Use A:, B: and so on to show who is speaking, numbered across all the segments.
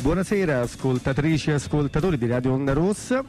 A: Buonasera ascoltatrici e ascoltatori di Radio Onda Rossa.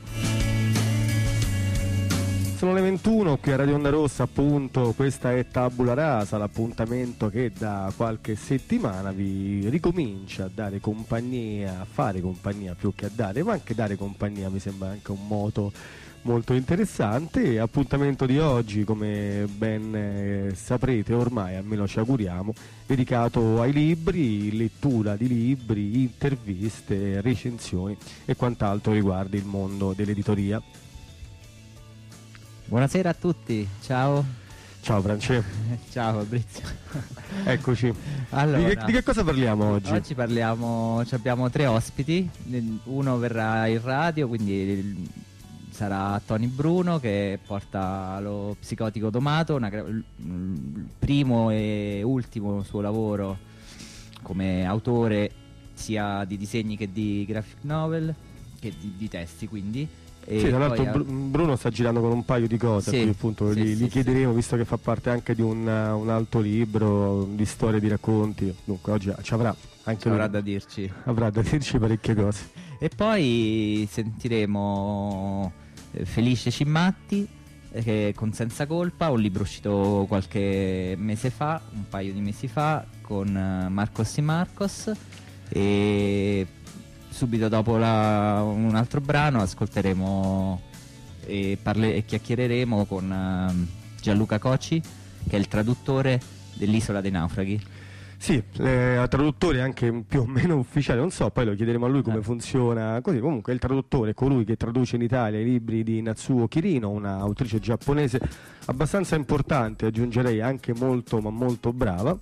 A: Sono le 21 qui a Radio Onda Rossa, appunto. Questa è Tabula Rasa, l'appuntamento che da qualche settimana vi ricomincia a dare compagnia, a fare compagnia più che a dare, ma anche dare compagnia mi sembra anche un moto molto interessante. Appuntamento di oggi, come ben saprete ormai, almeno ci auguriamo, dedicato ai libri, lettura di libri, interviste, recensioni e quant'altro riguardi il mondo dell'editoria.
B: Buonasera a tutti, ciao.
A: Ciao Francesco.
B: Ciao Fabrizio.
A: Eccoci.
B: Allora,
A: di che cosa parliamo oggi?
B: Oggi abbiamo 3 ospiti, uno verrà in radio, quindi sarà Tony Bruno che porta lo Psicotico Domato, il primo e ultimo suo lavoro come autore sia di disegni che di graphic novel, che di testi quindi.
A: Sì, tra l'altro Bruno sta girando con un paio di cose,
B: sì,
A: appunto
B: sì,
A: gli chiederemo, visto che fa parte anche di un altro libro di storie, di racconti. Dunque oggi ci avrà anche
B: avrà da dirci
A: parecchie cose.
B: E poi sentiremo Felice Cimmatti con Senza Colpa, un libro uscito qualche mese fa, un paio di mesi fa, con Marcos y Marcos, e subito dopo un altro brano ascolteremo e chiacchiereremo con Gianluca Cocci, che è il traduttore dell'Isola dei Naufraghi.
A: Sì, traduttore anche più o meno ufficiale, non so, poi lo chiederemo a lui come funziona così. Comunque il traduttore è colui che traduce in Italia i libri di Natsuo Kirino, un'autrice giapponese abbastanza importante, aggiungerei anche molto ma molto brava.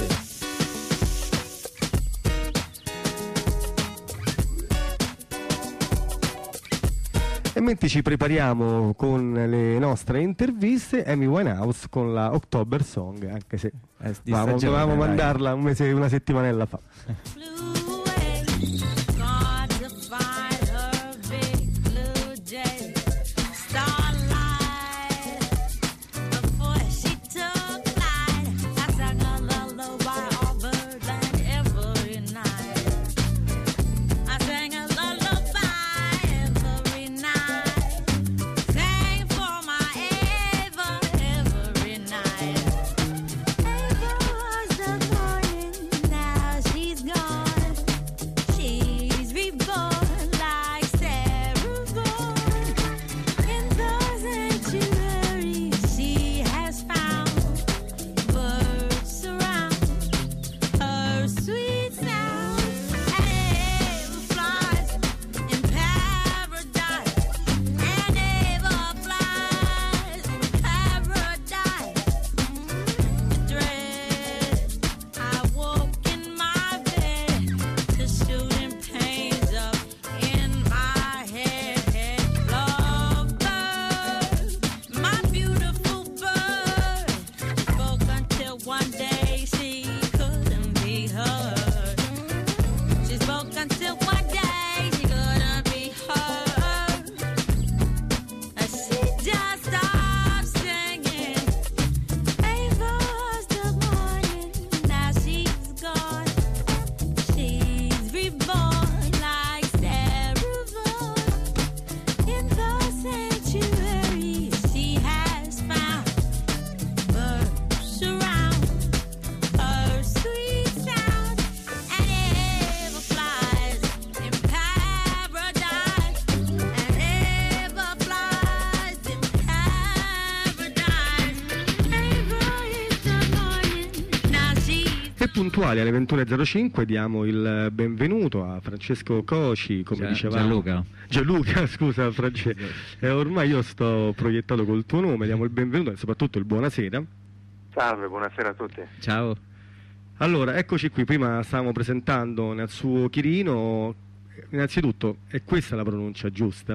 A: E mentre ci prepariamo con le nostre interviste, Amy Winehouse con la October Song, anche se dovevamo mandarla una settimanella fa. Puntuali alle 21.05 diamo il benvenuto a Francesco Coci, come dicevamo. Gianluca, scusa Francesco, ormai io sto proiettato col tuo nome, diamo il benvenuto e soprattutto il buonasera.
C: Salve, buonasera a tutti.
B: Ciao.
A: Allora, eccoci qui, prima stavamo presentando Natsuo Kirino. Innanzitutto, è questa la pronuncia giusta?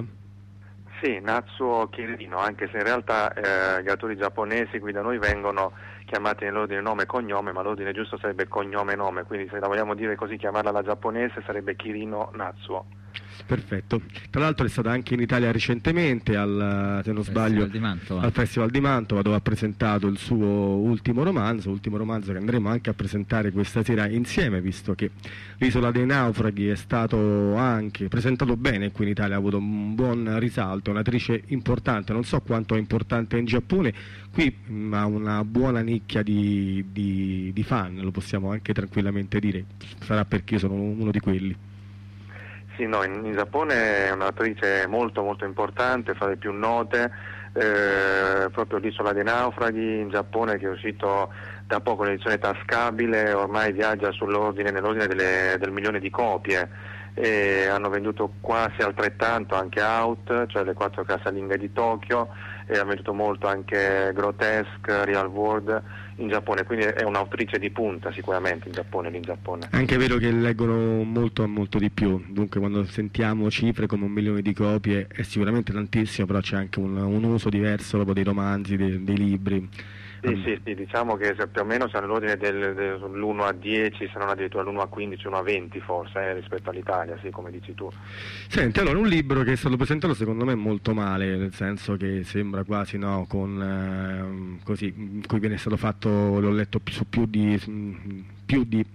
C: Sì, Natsuo Kirino, anche se in realtà gli autori giapponesi qui da noi vengono chiamati nell'ordine nome e cognome, ma l'ordine giusto sarebbe cognome e nome, quindi se la vogliamo dire così, chiamarla alla giapponese, sarebbe Kirino Natsuo.
A: Perfetto. Tra l'altro è stata anche in Italia recentemente se non sbaglio, al Festival di Mantova, dove ha presentato il suo ultimo romanzo che andremo anche a presentare questa sera insieme, visto che L'isola dei naufraghi è stato anche presentato bene qui in Italia, ha avuto un buon risalto, è un'attrice importante, non so quanto è importante in Giappone, qui ha una buona nicchia di fan, lo possiamo anche tranquillamente dire, sarà perché io sono uno di quelli.
C: Sì, no, in Giappone è un'attrice molto molto importante, fra le più note, proprio L'Isola dei naufraghi in Giappone, che è uscito da poco in edizione tascabile, ormai viaggia nell'ordine del milione di copie, e hanno venduto quasi altrettanto anche Out, cioè le 4 casalinghe di Tokyo, e ha venduto molto anche Grotesque, Real World in Giappone, quindi è un'autrice di punta sicuramente in Giappone. È
A: anche vero che leggono molto di più, dunque quando sentiamo cifre come 1 milione di copie è sicuramente tantissimo, però c'è anche un uso diverso proprio dei romanzi, dei libri.
C: Sì, diciamo che più o meno siamo nell'ordine dell'1 a 10, se non addirittura l'1 a 15, 1 a 20 forse, rispetto all'Italia, sì, come dici tu.
A: Senti, allora un libro che è stato presentato secondo me molto male, nel senso che sembra quasi così, in cui viene stato fatto, l'ho letto su più di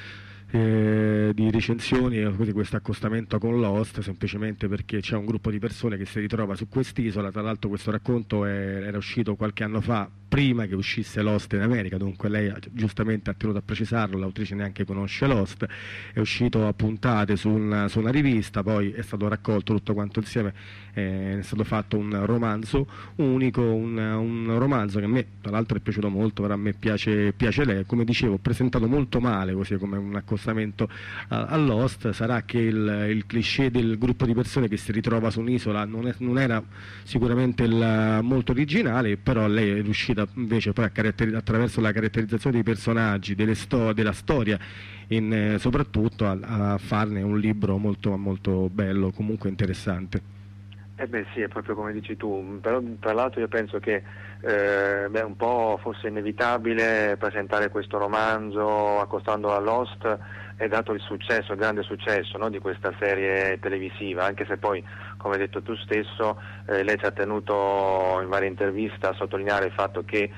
A: recensioni, così, questo accostamento con Lost, semplicemente perché c'è un gruppo di persone che si ritrova su quest'isola. Tra l'altro questo racconto era uscito qualche anno fa, prima che uscisse Lost in America, dunque lei giustamente ha tenuto a precisarlo, l'autrice neanche conosce Lost, è uscito a puntate su una rivista, poi è stato raccolto tutto quanto insieme, è stato fatto un romanzo unico, un romanzo che a me tra l'altro è piaciuto molto, però a me piace lei, come dicevo, presentato molto male, così come un accostamento a Lost. Sarà che il cliché del gruppo di persone che si ritrova su un'isola non era sicuramente molto originale, però lei è riuscita invece poi attraverso la caratterizzazione dei personaggi, della storia, soprattutto a farne un libro molto molto bello, comunque interessante.
C: Sì, è proprio come dici tu, però tra l'altro io penso che un po' fosse inevitabile presentare questo romanzo accostandolo a Lost, è dato il grande successo, no, di questa serie televisiva, anche se poi, come hai detto tu stesso, lei ci ha tenuto in varie interviste a sottolineare il fatto che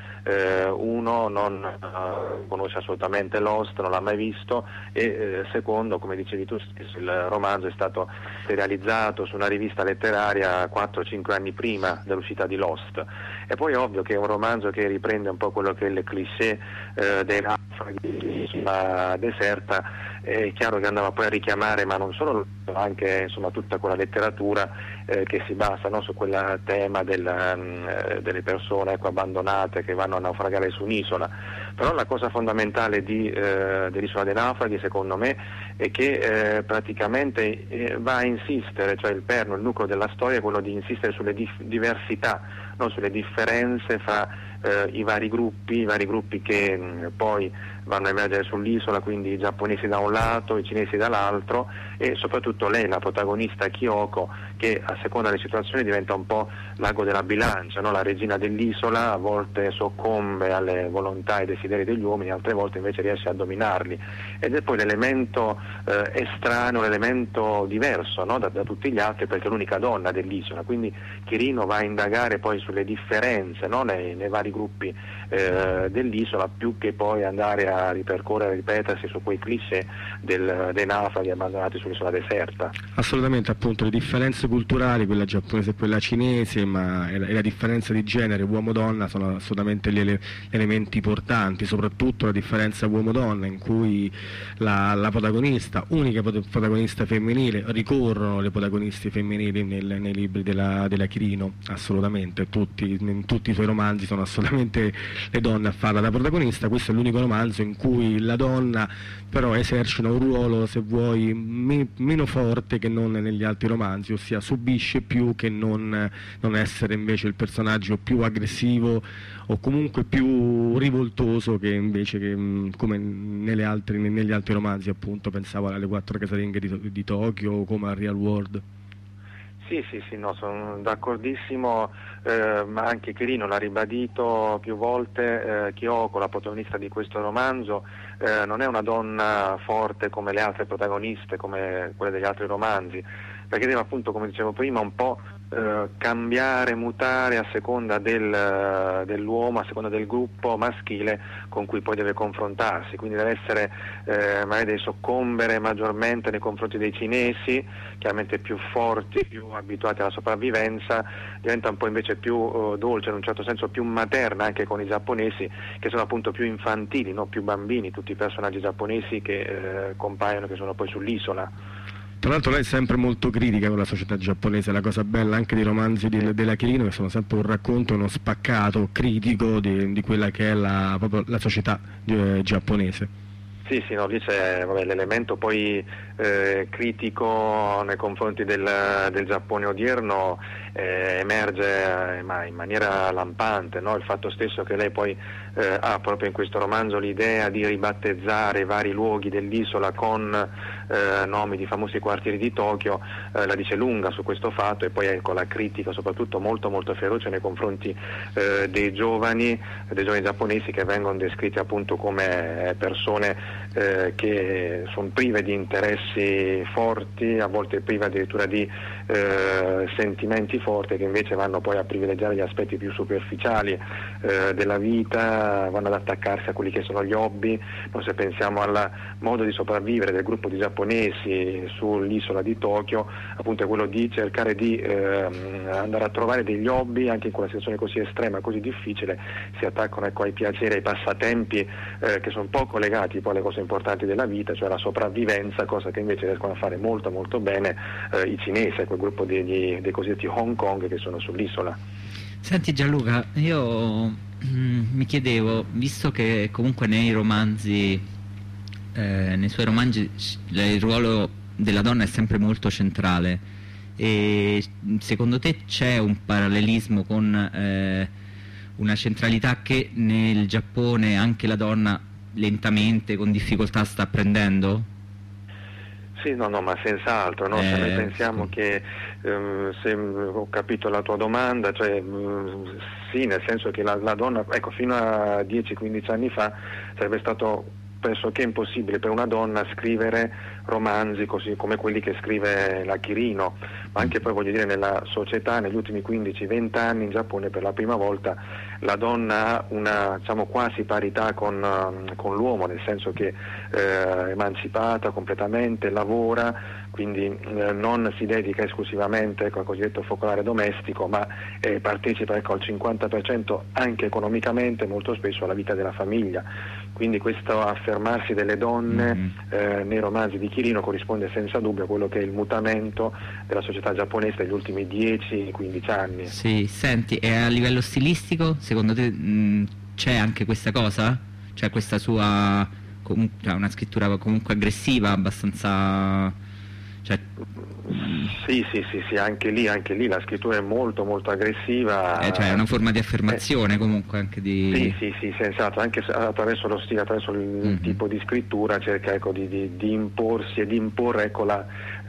C: uno non conosce assolutamente Lost, non l'ha mai visto, e secondo, come dicevi tu stesso, il romanzo è stato serializzato su una rivista letteraria 4-5 anni prima dell'uscita di Lost. E poi è ovvio che è un romanzo che riprende un po' quello che è il cliché dei naufraghi sulla deserta. È chiaro che andava poi a richiamare, ma non solo, anche insomma tutta quella letteratura che si basa, no, su quel tema delle persone, ecco, abbandonate, che vanno a naufragare su un'isola. Però la cosa fondamentale dell'Isola dei naufraghi, secondo me, è che praticamente va a insistere, cioè il nucleo della storia è quello di insistere sulle diversità, non sulle differenze fra i vari gruppi che poi vanno a emergere sull'isola, quindi i giapponesi da un lato, i cinesi dall'altro, e soprattutto lei, la protagonista Kyoko, che a seconda delle situazioni diventa un po' l'ago della bilancia, no? La regina dell'isola, a volte soccombe alle volontà e desideri degli uomini, altre volte invece riesce a dominarli, ed è poi l'elemento estraneo, l'elemento diverso, no? da tutti gli altri, perché è l'unica donna dell'isola, quindi Chirino va a indagare poi sulle differenze, no? nei vari gruppi dell'isola, più che poi andare a ripercorrere, ripetersi su quei cliché dei naufraghi abbandonati sull'isola deserta.
A: Assolutamente, appunto, le differenze culturali, quella giapponese e quella cinese, e la differenza di genere uomo-donna sono assolutamente gli elementi portanti, soprattutto la differenza uomo-donna, in cui la protagonista, unica protagonista femminile, ricorrono le protagonisti femminili nei libri della Chirino, assolutamente, in tutti i suoi romanzi sono assolutamente le donne a farla da protagonista. Questo è l'unico romanzo in cui la donna però esercita un ruolo, se vuoi, meno forte che non negli altri romanzi, ossia subisce più che non essere invece il personaggio più aggressivo o comunque più rivoltoso, che invece come negli altri romanzi, appunto, pensavo alle 4 casalinghe di Tokyo o come a Real World.
C: Sì, no, sono d'accordissimo, ma anche Chirino l'ha ribadito più volte, Kyoko, la protagonista di questo romanzo, non è una donna forte come le altre protagoniste, come quelle degli altri romanzi, perché deve appunto, come dicevo prima, un po' cambiare, mutare a seconda dell'uomo, a seconda del gruppo maschile con cui poi deve confrontarsi, quindi deve essere magari deve soccombere maggiormente nei confronti dei cinesi, chiaramente più forti, più abituati alla sopravvivenza, diventa un po' invece più dolce, in un certo senso più materna anche con i giapponesi, che sono appunto più infantili, no? Più bambini, tutti i personaggi giapponesi che compaiono, che sono poi sull'isola.
A: Tra l'altro lei è sempre molto critica con la società giapponese, la cosa bella anche dei romanzi della Chirino, che sono sempre un racconto, uno spaccato critico di quella che è proprio la società giapponese.
C: Sì, no, lì c'è l'elemento poi critico nei confronti del Giappone odierno, emerge in maniera lampante, no? Il fatto stesso che lei poi ha proprio in questo romanzo l'idea di ribattezzare i vari luoghi dell'isola con nomi di famosi quartieri di Tokyo, la dice lunga su questo fatto, e poi ecco la critica soprattutto molto molto feroce nei confronti dei giovani giapponesi, che vengono descritti appunto come persone che sono prive di interessi forti, a volte prive addirittura di sentimenti forti, che invece vanno poi a privilegiare gli aspetti più superficiali della vita, vanno ad attaccarsi a quelli che sono gli hobby. No, se pensiamo al modo di sopravvivere del gruppo di giapponesi sull'isola di Tokyo, appunto è quello di cercare di andare a trovare degli hobby anche in quella situazione così estrema, così difficile, si attaccano ecco ai piaceri, ai passatempi che sono poco legati poi alle cose importanti della vita, cioè la sopravvivenza, cosa che invece riescono a fare molto molto bene i cinesi, quel gruppo dei cosiddetti Hong Kong che sono sull'isola.
B: Senti Gianluca, io mi chiedevo, visto che comunque nei suoi romanzi il ruolo della donna è sempre molto centrale, e secondo te c'è un parallelismo con una centralità che nel Giappone anche la donna lentamente, con difficoltà, sta apprendendo?
C: Sì, no, ma senz'altro, no? Se noi pensiamo che, se ho capito la tua domanda, cioè sì, nel senso che la donna, ecco, fino a 10-15 anni fa sarebbe stato pressoché impossibile per una donna scrivere romanzi così come quelli che scrive la Chirino, ma anche poi voglio dire nella società negli ultimi 15-20 anni in Giappone per la prima volta la donna ha una, diciamo, quasi parità con l'uomo, nel senso che è emancipata completamente, lavora, quindi non si dedica esclusivamente al cosiddetto focolare domestico, ma partecipa al 50% anche economicamente molto spesso alla vita della famiglia. Quindi questo affermarsi delle donne nei romanzi di Chirino corrisponde senza dubbio a quello che è il mutamento della società giapponese degli ultimi 10-15 anni.
B: Sì, senti, e a livello stilistico, secondo te c'è anche questa cosa? Cioè questa sua una scrittura comunque aggressiva, abbastanza... Cioè...
C: Sì, anche lì la scrittura è molto molto aggressiva.
B: Cioè è una forma di affermazione comunque anche di...
C: Sì, senz'altro, anche attraverso lo stile, attraverso il tipo di scrittura cerca ecco, di imporsi e di imporre ecco, la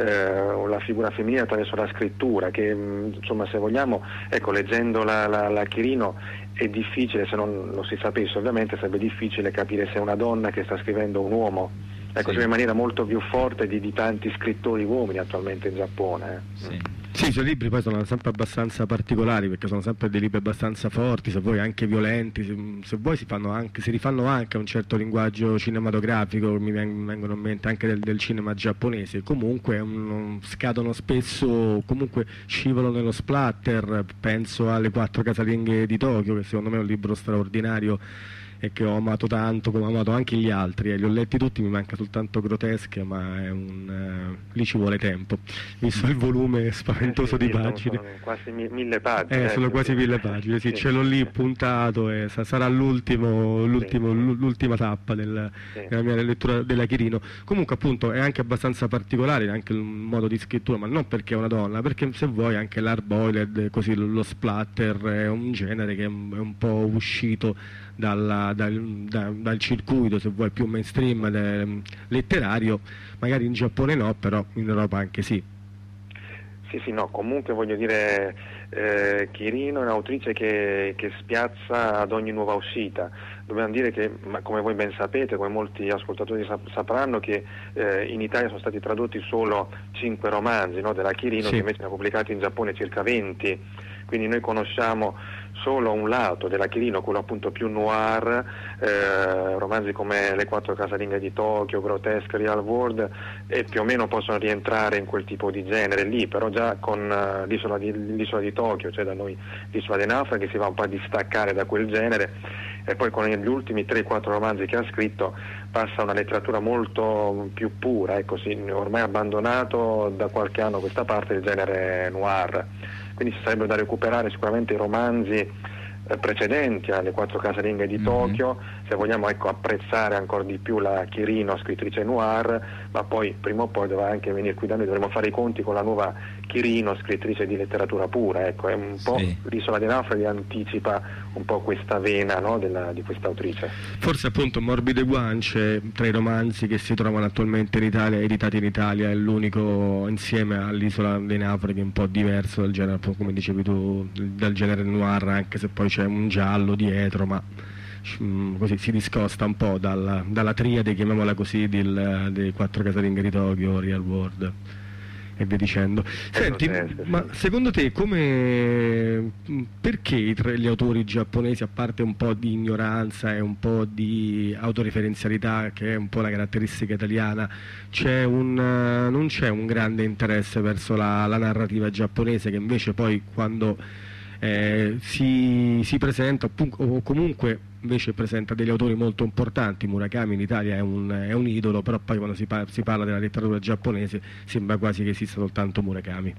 C: figura femminile attraverso la scrittura, che insomma se vogliamo, ecco, leggendo la Chirino è difficile, se non lo si sapesse ovviamente, sarebbe difficile capire se è una donna che sta scrivendo un uomo. Ecco, in maniera molto più forte di tanti scrittori uomini attualmente in Giappone.
A: Sì, i suoi libri poi sono sempre abbastanza particolari, perché sono sempre dei libri abbastanza forti, se vuoi anche violenti, se vuoi si rifanno anche a un certo linguaggio cinematografico, mi vengono in mente anche del cinema giapponese. Comunque scadono spesso, comunque scivolano nello splatter. Penso alle 4 casalinghe di Tokyo, che secondo me è un libro straordinario e che ho amato tanto, come ho amato anche gli altri, li ho letti tutti, mi manca soltanto Grotesche, ma lì ci vuole tempo, visto il volume spaventoso di pagine.
C: Sono quasi 1000 pagine.
A: Sono quasi 1000 pagine, sì, ce l'ho lì puntato e sarà l'ultima tappa nella mia lettura della Chirino. Comunque appunto è anche abbastanza particolare anche il modo di scrittura, ma non perché è una donna, perché se vuoi anche l'hard boiled, così lo splatter è un genere che è un po' uscito dal circuito, se vuoi, più mainstream letterario, magari in Giappone no, però in Europa anche sì.
C: Sì, no, comunque voglio dire, Chirino è un'autrice che spiazza ad ogni nuova uscita. Dobbiamo dire che, come voi ben sapete, come molti ascoltatori sapranno, che in Italia sono stati tradotti solo 5 romanzi, no, della Chirino,
A: sì,
C: che invece ne ha pubblicati in Giappone circa 20, quindi noi conosciamo solo un lato della Chirino, quello appunto più noir, romanzi come Le quattro casalinghe di Tokyo, Grotesque, Real World, e più o meno possono rientrare in quel tipo di genere lì, però già con l'isola di Tokyo, cioè da noi l'isola dei naufraghi, si va un po' a distaccare da quel genere, e poi con gli ultimi 3-4 romanzi che ha scritto passa a una letteratura molto più pura, ecco, sì, ormai abbandonato da qualche anno a questa parte il genere noir. Quindi ci sarebbe da recuperare sicuramente i romanzi precedenti alle quattro casalinghe di Tokyo, se vogliamo, ecco, apprezzare ancora di più la Chirino, scrittrice noir, ma poi prima o poi dovrà anche venire qui da noi, dovremo fare i conti con la nuova Chirino, scrittrice di letteratura pura, ecco, è un po' l'isola dei naufraghi anticipa un po' questa vena, no, di questa autrice.
A: Forse appunto Morbide Guance, tra i romanzi che si trovano attualmente in Italia, editati in Italia, è l'unico, insieme all'isola dei naufraghi, un po' diverso dal genere, come dicevi tu, dal genere noir, anche se poi c'è un giallo dietro, ma così si discosta un po' dalla triade, chiamiamola così, dei quattro casalinghe di Tokyo, Real World e via dicendo. Senti, ma secondo te perché gli autori giapponesi, a parte un po' di ignoranza e un po' di autoreferenzialità che è un po' la caratteristica italiana, non c'è un grande interesse verso la narrativa giapponese, che invece poi quando si presenta, o comunque invece presenta degli autori molto importanti? Murakami in Italia è un idolo, però poi quando si parla della letteratura giapponese sembra quasi che esista soltanto Murakami.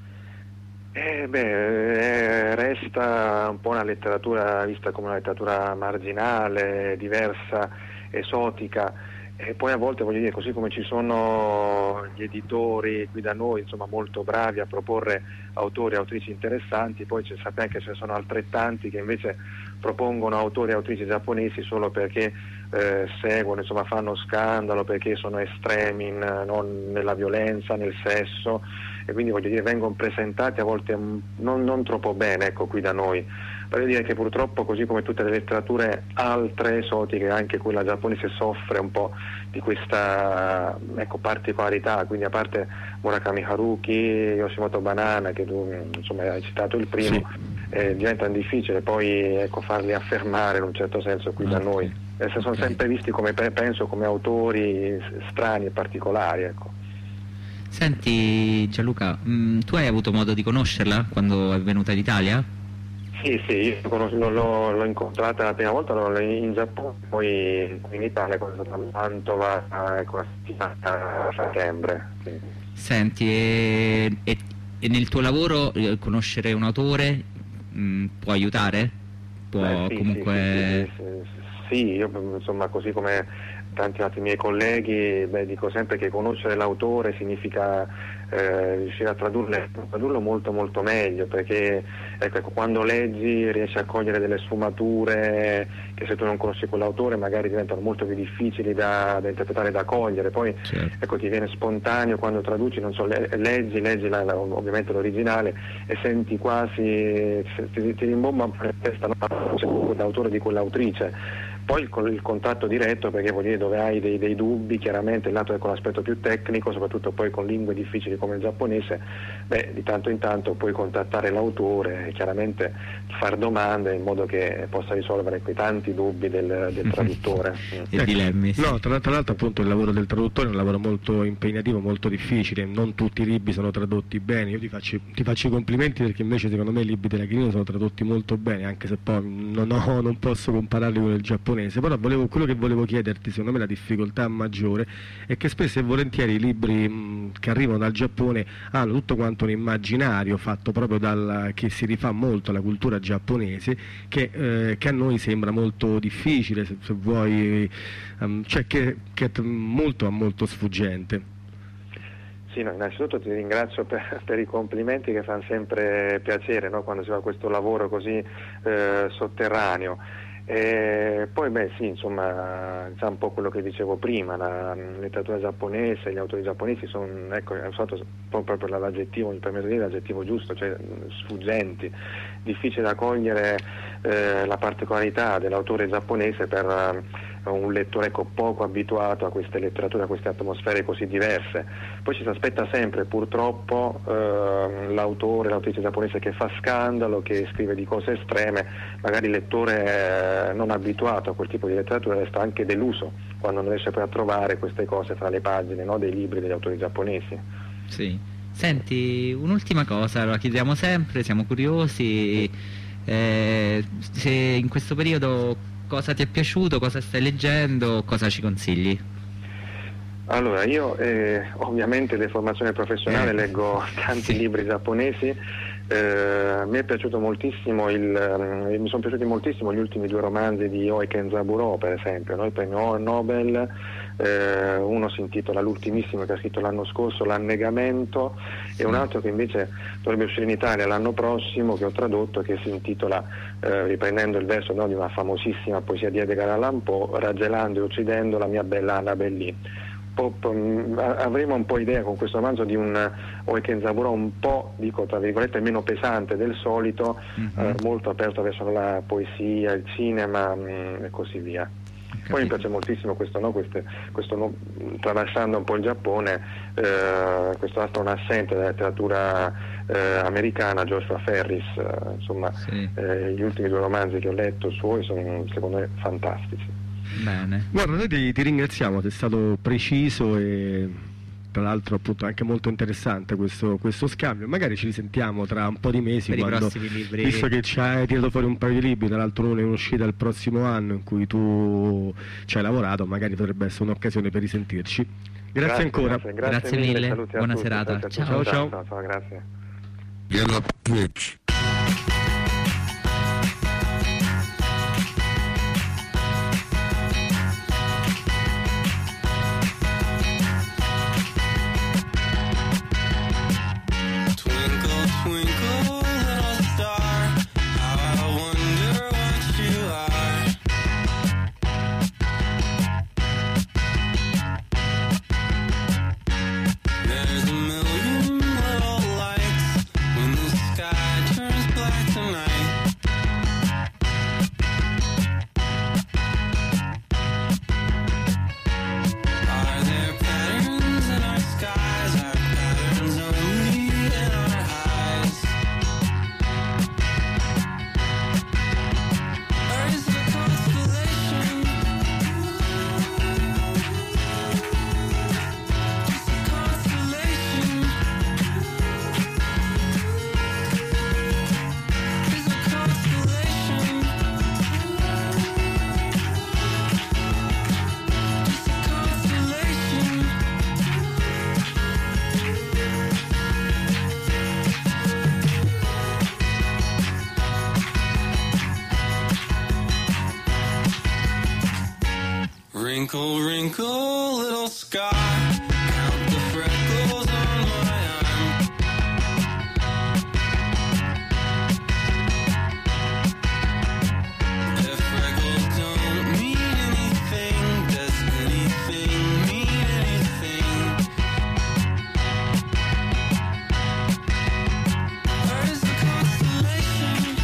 C: Resta un po' una letteratura vista come una letteratura marginale, diversa, esotica. E poi a volte, voglio dire, così come ci sono gli editori qui da noi, insomma, molto bravi a proporre autori e autrici interessanti, poi sappiamo anche che ce ne sono altrettanti che invece propongono autori e autrici giapponesi solo perché seguono, insomma, fanno scandalo, perché sono estremi nella violenza, nel sesso, e quindi, voglio dire, vengono presentati a volte non troppo bene, ecco, qui da noi. Voglio dire che purtroppo, così come tutte le letterature altre, esotiche, anche quella giapponese soffre un po' di questa, ecco, particolarità, quindi a parte Murakami Haruki, Yoshimoto Banana, che tu, insomma, hai citato il primo, sì, diventa difficile poi, ecco, farli affermare in un certo senso qui da noi. Sono sempre visti come, penso, come autori strani e particolari, ecco.
B: Senti Gianluca, tu hai avuto modo di conoscerla quando è venuta in Italia?
C: Sì, io l'ho incontrata la prima volta in Giappone, poi in Italia quando è stata a Mantova, a settembre. Sì.
B: Senti, e nel tuo lavoro conoscere un autore può aiutare?
C: Sì, io, insomma, così come tanti altri miei colleghi, dico sempre che conoscere l'autore significa riuscire a tradurlo molto molto meglio, perché ecco, quando leggi riesci a cogliere delle sfumature che se tu non conosci quell'autore magari diventano molto più difficili da interpretare e da cogliere. Poi certo, ecco, ti viene spontaneo quando traduci, non so, leggi ovviamente l'originale e senti quasi, ti rimbomba un po' in testa, no? L'autore di quell'autrice. Poi con il contatto diretto, perché vuol dire dove hai dei dubbi, chiaramente il lato è con l'aspetto più tecnico, soprattutto poi con lingue difficili come il giapponese, di tanto in tanto puoi contattare l'autore e chiaramente far domande in modo che possa risolvere quei tanti dubbi del traduttore.
B: E dilemmi. Sì.
A: No, tra l'altro appunto il lavoro del traduttore è un lavoro molto impegnativo, molto difficile, non tutti i libri sono tradotti bene, io ti faccio i complimenti perché invece secondo me i libri della Chirino sono tradotti molto bene, anche se poi non posso compararli con il giapponese. Però quello che volevo chiederti, secondo me la difficoltà maggiore è che spesso e volentieri i libri che arrivano dal Giappone hanno tutto quanto un immaginario fatto proprio che si rifà molto alla cultura giapponese, che a noi sembra molto difficile, se vuoi, cioè che è molto sfuggente.
C: Sì, no, innanzitutto ti ringrazio per i complimenti che fanno sempre piacere, no? Quando si fa questo lavoro così sotterraneo. Poi sì, insomma, sa un po' quello che dicevo prima, la letteratura giapponese, gli autori giapponesi sono, ecco, ho usato proprio l'aggettivo, mi permetto di dire l'aggettivo giusto, cioè sfuggenti, difficile da cogliere la particolarità dell'autore giapponese per un lettore poco abituato a queste letterature, a queste atmosfere così diverse. Poi ci si aspetta sempre, purtroppo, l'autrice giapponese che fa scandalo, che scrive di cose estreme, magari il lettore non abituato a quel tipo di letteratura resta anche deluso quando non riesce poi a trovare queste cose fra le pagine, no, dei libri degli autori giapponesi.
B: Sì. Senti, un'ultima cosa, la chiediamo sempre, siamo curiosi, se in questo periodo cosa ti è piaciuto, cosa stai leggendo, cosa ci consigli?
C: Allora, io ovviamente di formazione professionale leggo tanti libri giapponesi. Mi è piaciuto moltissimo mi sono piaciuti moltissimo gli ultimi 2 romanzi di Oe Kenzaburo, per esempio, no? Il premio Nobel. Uno si intitola, l'ultimissimo che ha scritto l'anno scorso, L'annegamento, e un altro che invece dovrebbe uscire in Italia l'anno prossimo, che ho tradotto, che si intitola, riprendendo il verso, no, di una famosissima poesia di Edgar Allan Poe, Raggelando e uccidendo la mia bella Annabelle Lee. Avremo un po' idea con questo romanzo di un Oe Kenzaburo un po', dico tra virgolette, meno pesante del solito, molto aperto verso la poesia, il cinema e così via. Poi mi piace moltissimo questo traversando un po' il Giappone, questo altro un assente della letteratura americana, Joshua Ferris, insomma, sì. Gli ultimi 2 romanzi che ho letto suoi sono secondo me fantastici.
B: Bene.
A: Guarda, noi ti ringraziamo, sei stato preciso e tra l'altro appunto anche molto interessante questo scambio. Magari ci risentiamo tra un po' di mesi
B: per
A: quando,
B: i prossimi libri,
A: visto che ci hai tirato fuori un paio di libri, tra l'altro uno è in uscita il prossimo anno in cui tu ci hai lavorato, magari potrebbe essere un'occasione per risentirci. Grazie ancora.
B: Grazie mille, buona serata.
A: Ciao.
C: Ciao, grazie.
D: Wrinkle, wrinkle, little scar, count the freckles on my arm. If freckles don't mean anything, does anything mean anything? Or is the constellation?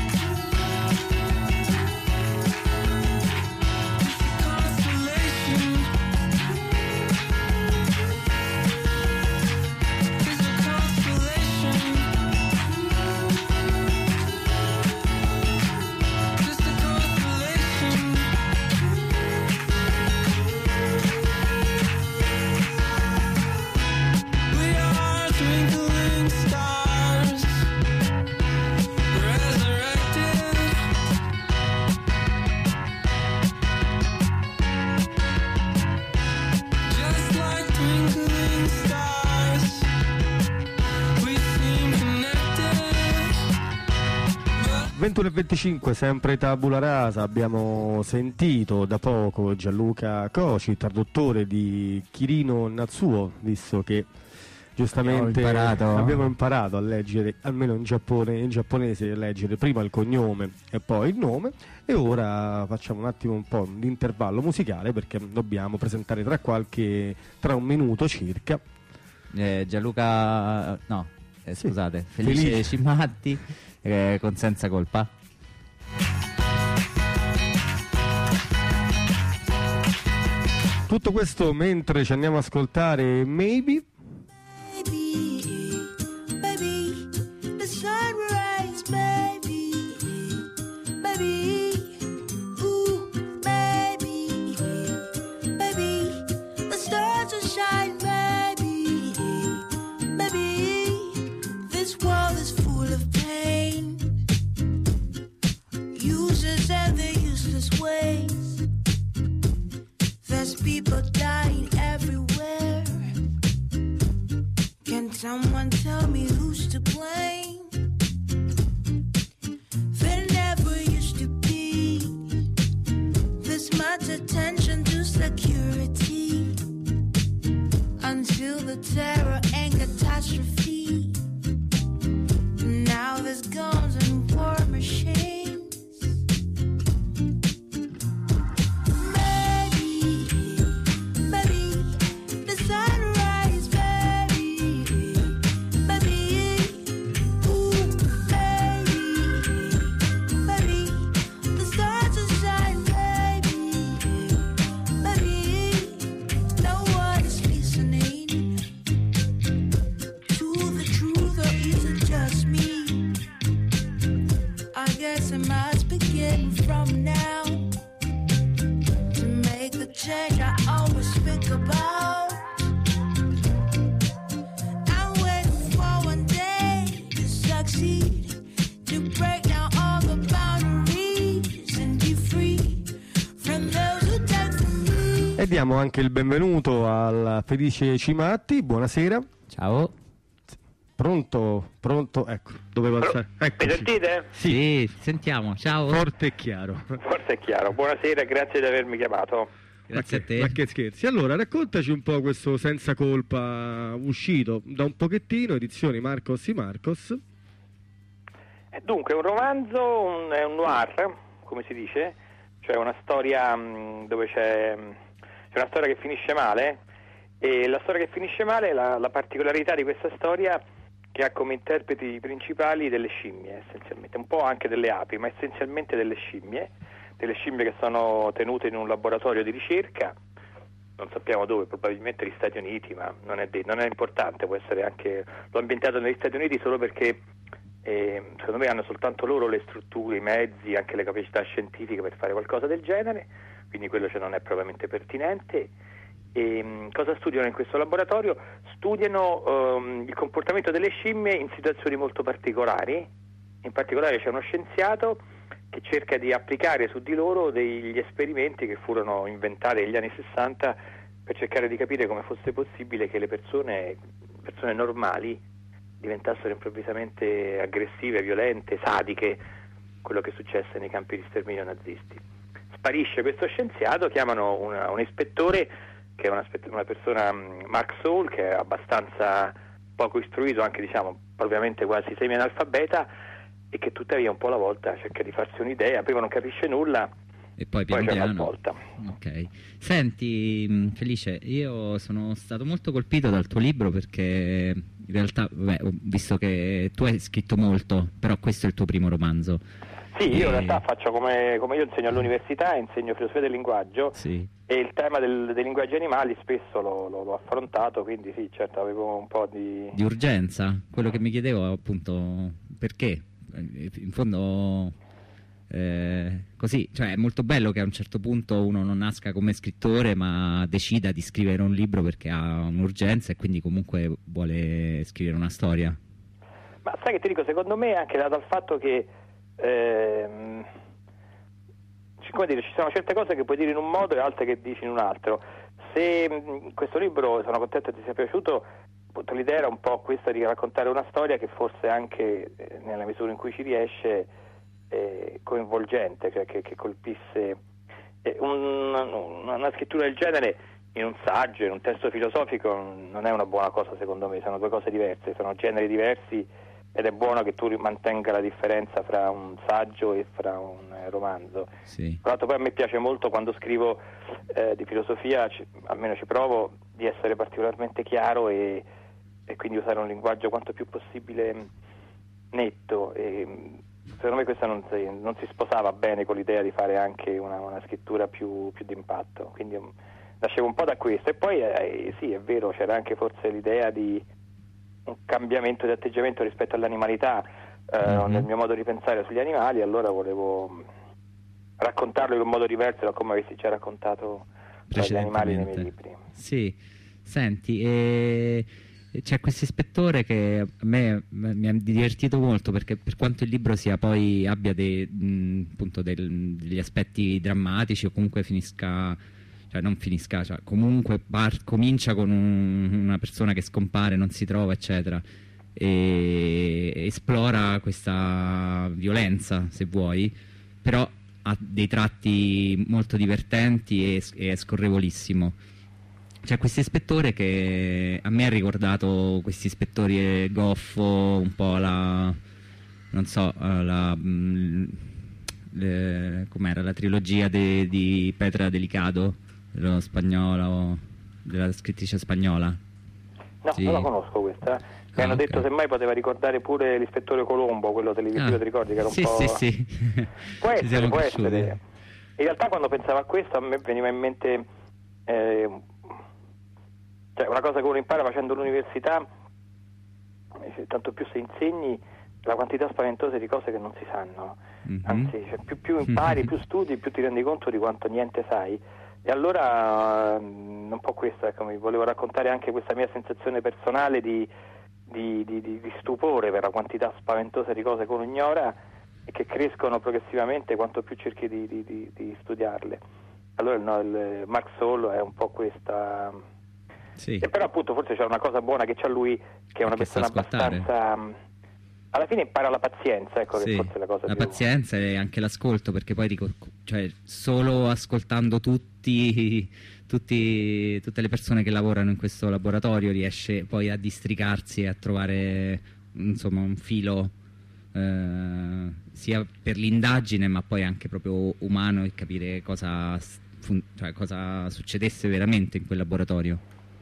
D: Just like twinkling stars, we seem connected.
A: 21:25, sempre Tabula Rasa. Abbiamo sentito da poco Gianluca Coci, traduttore di Kirino Natsuo, visto che giustamente
B: Abbiamo imparato.
A: abbiamo imparato a leggere, almeno in giapponese, a leggere prima il cognome e poi il nome, e ora facciamo un attimo un po' di intervallo musicale perché dobbiamo presentare tra un minuto circa.
B: Gianluca, no,
A: Sì.
B: scusate, Felice Cimatti con Senza Colpa.
A: Tutto questo mentre ci andiamo ad ascoltare Maybe.
E: Baby, baby, the sunrise, baby, baby, ooh, baby, baby, the stars will shine, baby, baby, this world is full of pain, uses and their useless ways. There's people dying everywhere. Can someone tell me who's to blame? There never used to be this much attention to security until the terror and catastrophe. Now there's guns and war machines. Change I always speak about. I'm waiting for one day to succeed, to break down all the boundaries and be free from those who take from me.
A: E diamo anche il benvenuto al Felice Cimatti. Buonasera.
B: Ciao.
A: Pronto? Ecco, dovevo alzare.
F: Mi
A: Eccoci.
F: sentite?
B: Sì, sentiamo, ciao.
A: Forte e chiaro.
F: Forse è chiaro. Buonasera, grazie di avermi chiamato.
B: Grazie a te.
A: Ma che scherzi. Allora, raccontaci un po' questo Senza Colpa, uscito da un pochettino, edizioni Marcos y Marcos.
F: Dunque, un romanzo è un noir, come si dice, cioè una storia dove c'è una storia che finisce male, e la storia che finisce male è la particolarità di questa storia che ha come interpreti principali delle scimmie, essenzialmente, un po' anche delle api, ma essenzialmente delle scimmie che sono tenute in un laboratorio di ricerca, non sappiamo dove, probabilmente negli Stati Uniti, ma non è importante, può essere anche, l'ho ambientato negli Stati Uniti solo perché secondo me hanno soltanto loro le strutture, i mezzi, anche le capacità scientifiche per fare qualcosa del genere, quindi quello non è propriamente pertinente. E cosa studiano in questo laboratorio? Studiano il comportamento delle scimmie in situazioni molto particolari. In particolare c'è uno scienziato che cerca di applicare su di loro degli esperimenti che furono inventati negli anni 60 per cercare di capire come fosse possibile che le persone normali diventassero improvvisamente aggressive, violente, sadiche, quello che successe nei campi di sterminio nazisti. Sparisce questo scienziato, chiamano un ispettore che è una persona, Mark Saul, che è abbastanza poco istruito, anche diciamo propriamente quasi semi-analfabeta, e che tuttavia un po' alla volta cerca di farsi un'idea, prima non capisce nulla
B: E poi piano
F: c'è una
B: piano.
F: svolta.
B: Ok. Senti, Felice, io sono stato molto colpito dal tuo libro perché in realtà, ho visto che tu hai scritto molto, però questo è il tuo primo romanzo.
F: Sì, io in realtà faccio come io insegno all'università, insegno filosofia del linguaggio,
B: Sì.
F: e il tema dei linguaggi animali spesso l'ho affrontato, quindi sì, certo avevo un po' di
B: Urgenza. Quello che mi chiedevo appunto perché. In fondo così, cioè è molto bello che a un certo punto uno non nasca come scrittore ma decida di scrivere un libro perché ha un'urgenza e quindi comunque vuole scrivere una storia.
F: Ma sai che ti dico, secondo me è anche dato al fatto che come dire, ci sono certe cose che puoi dire in un modo e altre che dici in un altro. Se questo libro, sono contento che ti sia piaciuto, l'idea era un po' questa di raccontare una storia che fosse anche, nella misura in cui ci riesce, coinvolgente, cioè che colpisse. Una scrittura del genere in un saggio, in un testo filosofico non è una buona cosa secondo me, sono due cose diverse, sono generi diversi ed è buono che tu mantenga la differenza fra un saggio e fra un romanzo.
B: Sì.
F: Tra l'altro poi a me piace molto quando scrivo di filosofia, almeno ci provo, di essere particolarmente chiaro e quindi usare un linguaggio quanto più possibile netto. E secondo me questa non si sposava bene con l'idea di fare anche una scrittura più d'impatto, quindi nascevo un po' da questo. E poi sì, è vero, c'era anche forse l'idea di un cambiamento di atteggiamento rispetto all'animalità nel mio modo di pensare sugli animali, allora volevo raccontarlo in un modo diverso da come avessi già raccontato gli animali nei miei libri.
B: Sì, senti, c'è questo ispettore che a me mi ha divertito molto, perché per quanto il libro abbia appunto degli aspetti drammatici, o comunque comunque comincia con una persona che scompare, non si trova, eccetera, e esplora questa violenza, se vuoi, però ha dei tratti molto divertenti e è scorrevolissimo. C'è questo ispettore che a me ha ricordato questi ispettori Goffo, un po' com'era la trilogia di Petra Delicado, dello spagnolo, della scrittrice spagnola.
F: No,
B: Sì.
F: non la conosco questa. Mi hanno detto
B: ok.
F: semmai poteva ricordare pure l'ispettore Colombo, quello televisivo, ti ricordi? Che era un po'...
B: Sì.
F: Può
B: Ci siamo
F: essere.
B: cresciuti.
F: In realtà quando pensavo a questo a me veniva in mente cioè una cosa che uno impara facendo l'università, tanto più se insegni, la quantità spaventosa di cose che non si sanno. Anzi, cioè, più impari, più studi, più ti rendi conto di quanto niente sai. E allora un po' questo, ecco, mi volevo raccontare anche questa mia sensazione personale di stupore per la quantità spaventosa di cose che uno ignora e che crescono progressivamente quanto più cerchi di studiarle. Allora il Mark Soul è un po' questa...
B: Sì.
F: E però appunto forse c'è una cosa buona che c'ha lui, che è una
B: Che sa
F: persona
B: ascoltare.
F: abbastanza... Alla fine impara la pazienza, ecco, che
B: Sì,
F: forse è la cosa
B: la
F: più...
B: pazienza e anche l'ascolto, perché poi cioè, solo ascoltando tutte le persone che lavorano in questo laboratorio riesce poi a districarsi e a trovare insomma un filo sia per l'indagine ma poi anche proprio umano, e capire cosa succedesse veramente in quel laboratorio.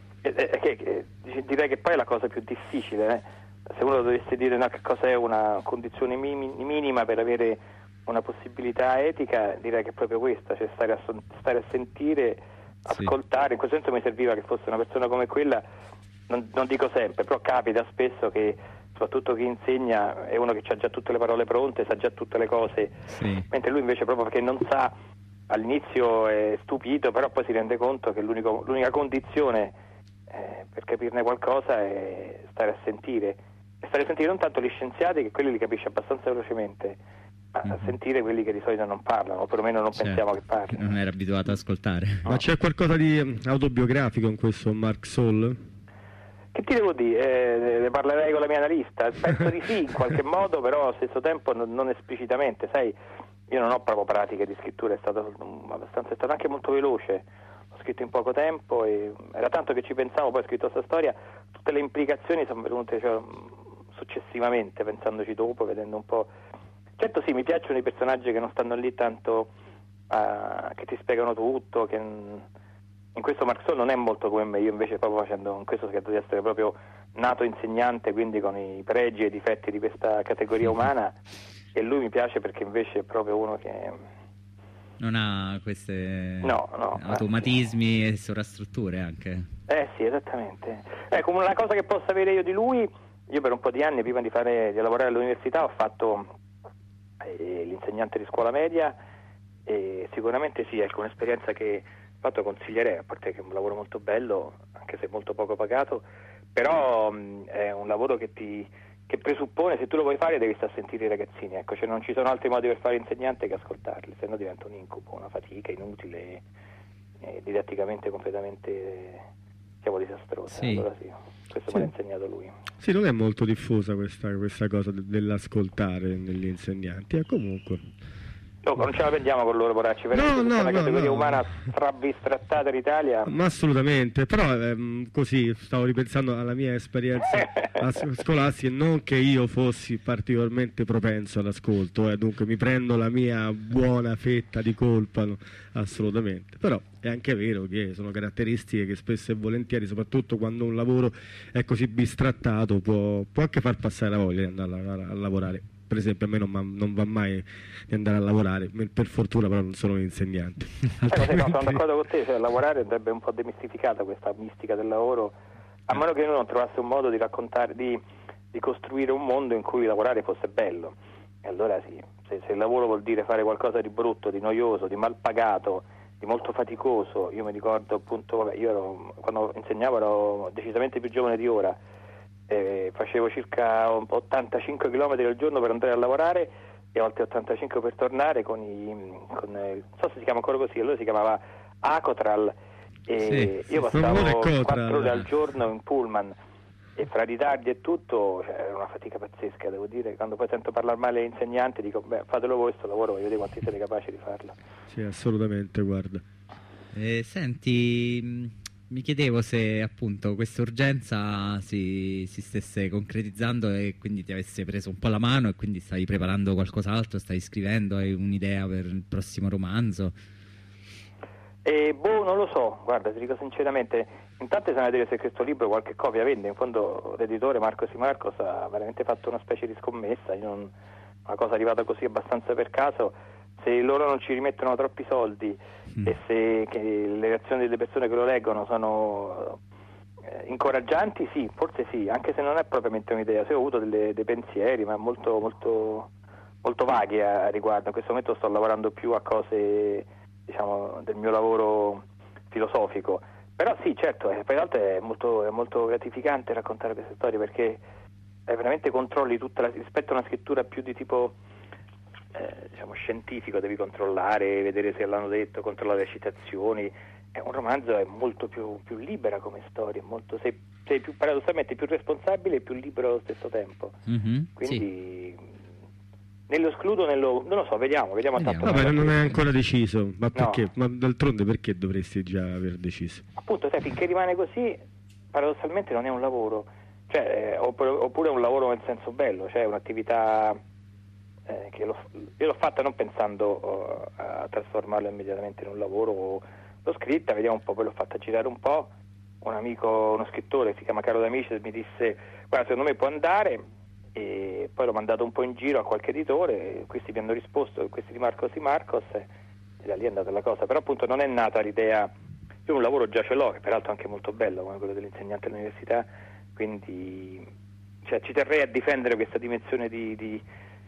F: Direi che poi è la cosa più difficile, se uno dovesse dire che cosa è una condizione minima per avere una possibilità etica, direi che è proprio questa, cioè stare a sentire,
B: Sì.
F: ascoltare. In questo senso mi serviva che fosse una persona come quella, non dico sempre, però capita spesso che soprattutto chi insegna è uno che ha già tutte le parole pronte, sa già tutte le cose,
B: Sì.
F: mentre lui invece proprio perché non sa, all'inizio è stupito, però poi si rende conto che l'unica condizione per capirne qualcosa è stare a sentire. E stare a sentire non tanto gli scienziati, che quelli li capisce abbastanza velocemente, ma a sentire quelli che di solito non parlano, o perlomeno non pensiamo che
B: Certo, che
F: parlino.
B: non era abituato ad ascoltare.
A: Ma c'è qualcosa di autobiografico in questo Mark Soul?
F: Che ti devo dire? Ne parlerei con la mia analista? Penso di sì, in qualche modo, però allo stesso tempo non esplicitamente. Sai, io non ho proprio pratiche di scrittura, è stato anche molto veloce. Ho scritto in poco tempo e era tanto che ci pensavo, poi ho scritto questa storia, tutte le implicazioni sono venute successivamente, pensandoci dopo, vedendo un po'. Certo sì, mi piacciono i personaggi che non stanno lì tanto che ti spiegano tutto, che in questo Mark Soul non è molto come me, io invece proprio facendo, in questo credo di essere proprio nato insegnante, quindi con i pregi e i difetti di questa categoria umana, e lui mi piace perché invece è proprio uno che
B: Non ha queste
F: No,
B: automatismi e sovrastrutture anche.
F: sì, esattamente. Ecco, una cosa che posso avere io di lui, io per un po' di anni prima di lavorare all'università ho fatto l'insegnante di scuola media, e sicuramente sì, ecco, un'esperienza che fatto consiglierei, a parte che è un lavoro molto bello, anche se molto poco pagato, però è un lavoro che presuppone, se tu lo vuoi fare devi stare a sentire i ragazzini, ecco, cioè non ci sono altri modi per fare insegnante che ascoltarli, se no diventa un incubo, una fatica inutile, didatticamente completamente disastrosa.
B: Sì.
F: Allora sì, questo me l'ha insegnato lui.
A: Sì, non è molto diffusa questa cosa dell'ascoltare negli insegnanti, comunque
F: Non ce la prendiamo con loro, poracci, veramente
A: No,
F: questa è una
A: no,
F: categoria
A: no.
F: umana strabistrattata in Italia.
A: Ma assolutamente, però così stavo ripensando alla mia esperienza scolastica, non che io fossi particolarmente propenso all'ascolto, dunque mi prendo la mia buona fetta di colpa, no, assolutamente, però è anche vero che sono caratteristiche che spesso e volentieri, soprattutto quando un lavoro è così bistrattato, può anche far passare la voglia di andare a lavorare. Per esempio a me non va mai di andare a lavorare, per fortuna però non sono un insegnante.
F: Sono d'accordo con te, cioè, lavorare andrebbe un po' demistificata questa mistica del lavoro, a meno che uno non trovasse un modo di raccontare, di costruire un mondo in cui lavorare fosse bello. E allora sì, se il lavoro vuol dire fare qualcosa di brutto, di noioso, di mal pagato, di molto faticoso. Io mi ricordo appunto, quando insegnavo ero decisamente più giovane di ora, facevo circa 85 km al giorno per andare a lavorare e oltre 85 per tornare con non so se si chiama ancora così, allora si chiamava Acotral, e
B: Sì,
F: io
A: sì,
F: passavo
A: non è
F: 4
A: Cotral.
F: ore al giorno in pullman e fra ritardi e tutto, cioè, era una fatica pazzesca, devo dire. Quando poi sento parlare male agli insegnanti dico, fatelo voi sto lavoro, voglio vedere quanti siete capaci di farlo.
A: Sì, assolutamente, guarda.
B: Senti, mi chiedevo se appunto questa urgenza si stesse concretizzando e quindi ti avesse preso un po' la mano e quindi stavi preparando qualcos'altro, stai scrivendo, hai un'idea per il prossimo romanzo?
F: Non lo so, guarda, ti dico sinceramente, intanto bisogna vedere se questo libro qualche copia vende. In fondo l'editore Marcos y Marcos ha veramente fatto una specie di scommessa, una cosa arrivata così abbastanza per caso. Se loro non ci rimettono troppi soldi e se che le reazioni delle persone che lo leggono sono incoraggianti, sì, forse sì, anche se non è propriamente un'idea. Se ho avuto dei pensieri, ma molto, molto, molto vaghi a riguardo. In questo momento sto lavorando più a cose, diciamo, del mio lavoro filosofico. Però sì, certo, peraltro è molto gratificante raccontare queste storie, perché veramente controlli rispetto a una scrittura più di tipo diciamo scientifico, devi controllare, vedere se l'hanno detto, controllare le citazioni. Un romanzo è molto più libera come storia, sei più, paradossalmente più responsabile e più libero allo stesso tempo. Quindi né lo escludo né non lo so, vediamo. Tanto
A: Vabbè, non è ancora deciso, ma perché?
F: No.
A: Ma d'altronde perché dovresti già aver deciso?
F: Appunto, sai, finché rimane così, paradossalmente non è un lavoro, cioè oppure è un lavoro nel senso bello, cioè un'attività che io l'ho fatta non pensando a trasformarlo immediatamente in un lavoro. L'ho scritta, vediamo un po', poi l'ho fatta girare un po'. Un amico, uno scrittore, si chiama Carlo D'Amicis, mi disse, guarda, secondo me può andare, e poi l'ho mandato un po' in giro a qualche editore, e questi mi hanno risposto, questi di Marcos y Marcos, e da lì è andata la cosa. Però appunto non è nata l'idea, io un lavoro già ce l'ho, che peraltro è anche molto bello, come quello dell'insegnante all'università, quindi cioè, ci terrei a difendere questa dimensione di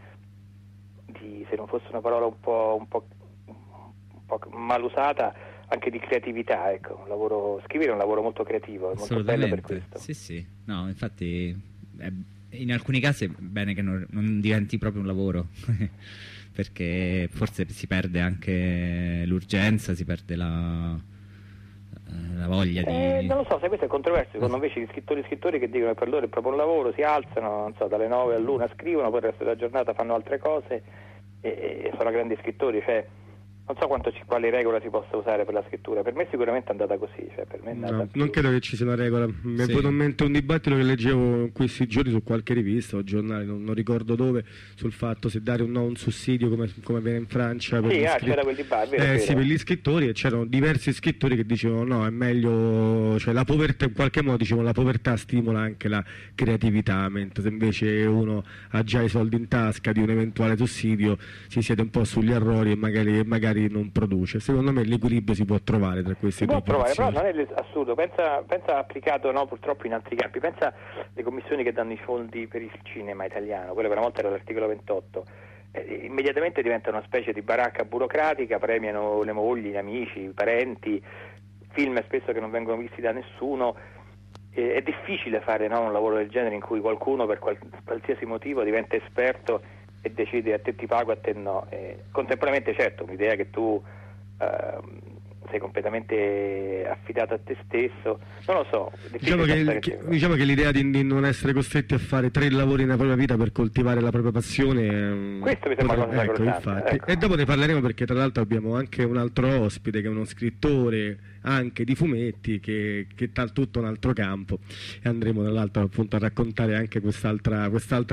F: se non fosse una parola un po' mal usata, anche di creatività, ecco. Scrivere è un lavoro molto creativo, è molto bello per questo.
B: Sì, no, infatti in alcuni casi è bene che non diventi proprio un lavoro perché forse si perde anche l'urgenza, si perde la voglia di...
F: Non lo so, se questo è controverso, secondo me ci sono scrittori che dicono che per loro è proprio un lavoro, si alzano, non so, dalle 9 all'1 scrivono, poi il resto della giornata fanno altre cose e sono grandi scrittori, cioè non so quale regola si possa usare per la scrittura. Per me sicuramente è andata così, cioè per me è andata
A: Non credo che ci sia una regola. Mi è venuto in mente un dibattito che leggevo in questi giorni su qualche rivista o giornale, non ricordo dove, sul fatto se dare o no un sussidio come viene in Francia per gli
F: c'era quel dibattito, vero.
A: sì, per gli scrittori, e c'erano diversi scrittori che dicevano no, è meglio, cioè la povertà, in qualche modo dicevano la povertà stimola anche la creatività, mentre se invece uno ha già i soldi in tasca di un eventuale sussidio si siede un po' sugli errori e magari non produce. Secondo me l'equilibrio si può trovare tra questi due
F: però
A: posizioni.
F: non è assurdo, pensa applicato, no, purtroppo in altri campi, pensa alle commissioni che danno i fondi per il cinema italiano, quello che una volta era l'articolo 28, immediatamente diventa una specie di baracca burocratica, premiano le mogli, gli amici, i parenti, film spesso che non vengono visti da nessuno. È difficile fare, no, un lavoro del genere in cui qualcuno per qualsiasi motivo diventa esperto e decide a te ti pago, a te no. Contemporaneamente, certo, un'idea che tu sei completamente affidato a te stesso, non lo so.
A: Diciamo diciamo che l'idea di non essere costretti a fare 3 lavori nella propria vita per coltivare la propria passione,
F: Questo mi sembra una cosa sacrosanta,
A: infatti.
F: ecco.
A: E dopo ne parleremo, perché tra l'altro abbiamo anche un altro ospite che è uno scrittore anche di fumetti che ha tutto un altro campo, e andremo tra l'altro appunto a raccontare anche quest'altra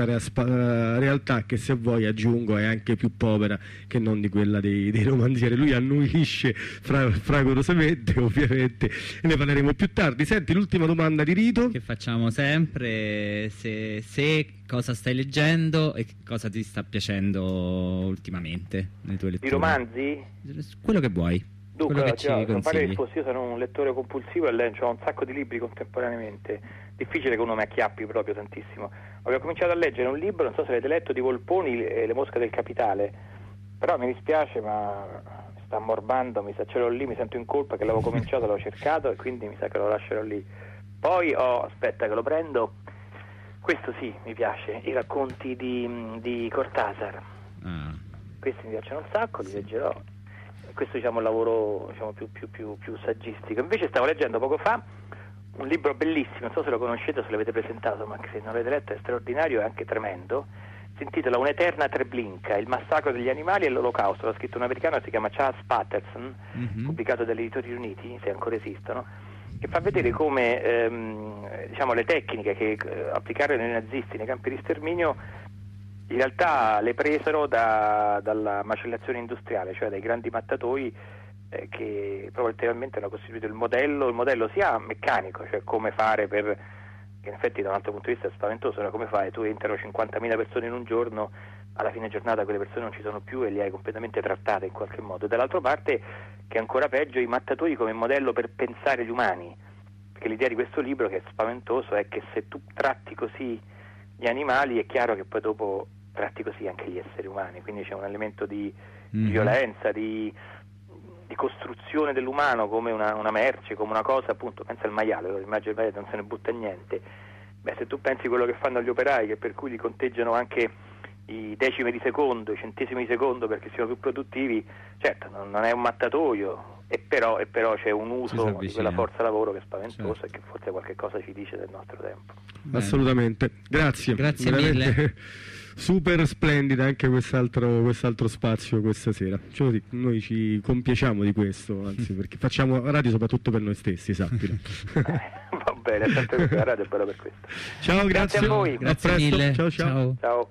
A: realtà, che se vuoi aggiungo è anche più povera che non di quella dei romanzieri. Lui annuisce fragorosamente, ovviamente, e ne parleremo più tardi. Senti, l'ultima domanda di rito
G: Che facciamo sempre, se cosa stai leggendo e che cosa ti sta piacendo ultimamente nelle tue
F: Di
G: letture.
F: romanzi?
G: Quello che vuoi.
F: Dunque,
G: quello che ci
F: non fare
G: consigli.
F: risposta, io sono un lettore compulsivo e leggo un sacco di libri contemporaneamente. Difficile che uno mi acchiappi proprio tantissimo. Avevo cominciato a leggere un libro, non so se avete letto, di Volponi, Le mosche del capitale, però mi dispiace, ma mi sta ammorbando, ce l'ho lì, mi sento in colpa che l'avevo cominciato, l'avevo cercato e quindi mi sa che lo lascerò lì. Poi aspetta che lo prendo, questo sì, mi piace, i racconti di Cortázar.
G: Ah.
F: Questi mi piacciono un sacco, li leggerò. Questo diciamo è un lavoro diciamo, più saggistico. Invece stavo leggendo poco fa un libro bellissimo, non so se lo conoscete o se l'avete presentato, ma se non l'avete letto è straordinario e anche tremendo. Si intitola Un'eterna Treblinka, il massacro degli animali e l'olocausto. L'ha scritto un americano, si chiama Charles Patterson, pubblicato dagli Editori Uniti, se ancora esistono, che fa vedere come diciamo, le tecniche che applicarono i nazisti nei campi di sterminio in realtà le presero dalla macellazione industriale, cioè dai grandi mattatoi che probabilmente hanno costituito il modello sia meccanico, cioè come fare che in effetti da un altro punto di vista è spaventoso, come fai? Tu entrano 50.000 persone in un giorno, alla fine giornata quelle persone non ci sono più e le hai completamente trattate in qualche modo. Dall'altra parte, che è ancora peggio, i mattatoi come modello per pensare gli umani, perché l'idea di questo libro, che è spaventoso, è che se tu tratti così gli animali è chiaro che poi dopo tratti così anche gli esseri umani, quindi c'è un elemento di violenza, di costruzione dell'umano come una merce, come una cosa, appunto, pensa al maiale, immagino il maiale non se ne butta niente. Beh, se tu pensi quello che fanno gli operai, che per cui li conteggiano anche i decimi di secondo, i centesimi di secondo perché siano più produttivi, certo non è un mattatoio, e però c'è un uso di quella forza lavoro che è spaventoso, certo, e che forse qualche cosa ci dice del nostro tempo.
A: Assolutamente, grazie
G: mille.
A: Super splendida anche quest'altro spazio questa sera. Cioè, noi ci compiacciamo di questo, anzi, perché facciamo radio soprattutto per noi stessi, sappilo.
F: Va bene, sempre la radio è bella per questo.
A: Ciao, grazie
F: a voi.
G: Grazie
A: a presto.
G: mille.
A: Ciao.
F: Ciao.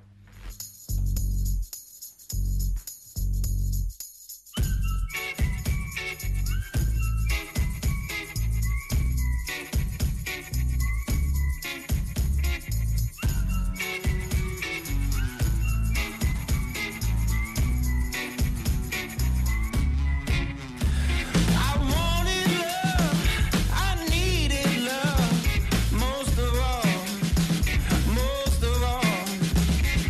D: I wanted love, I needed love, most of all.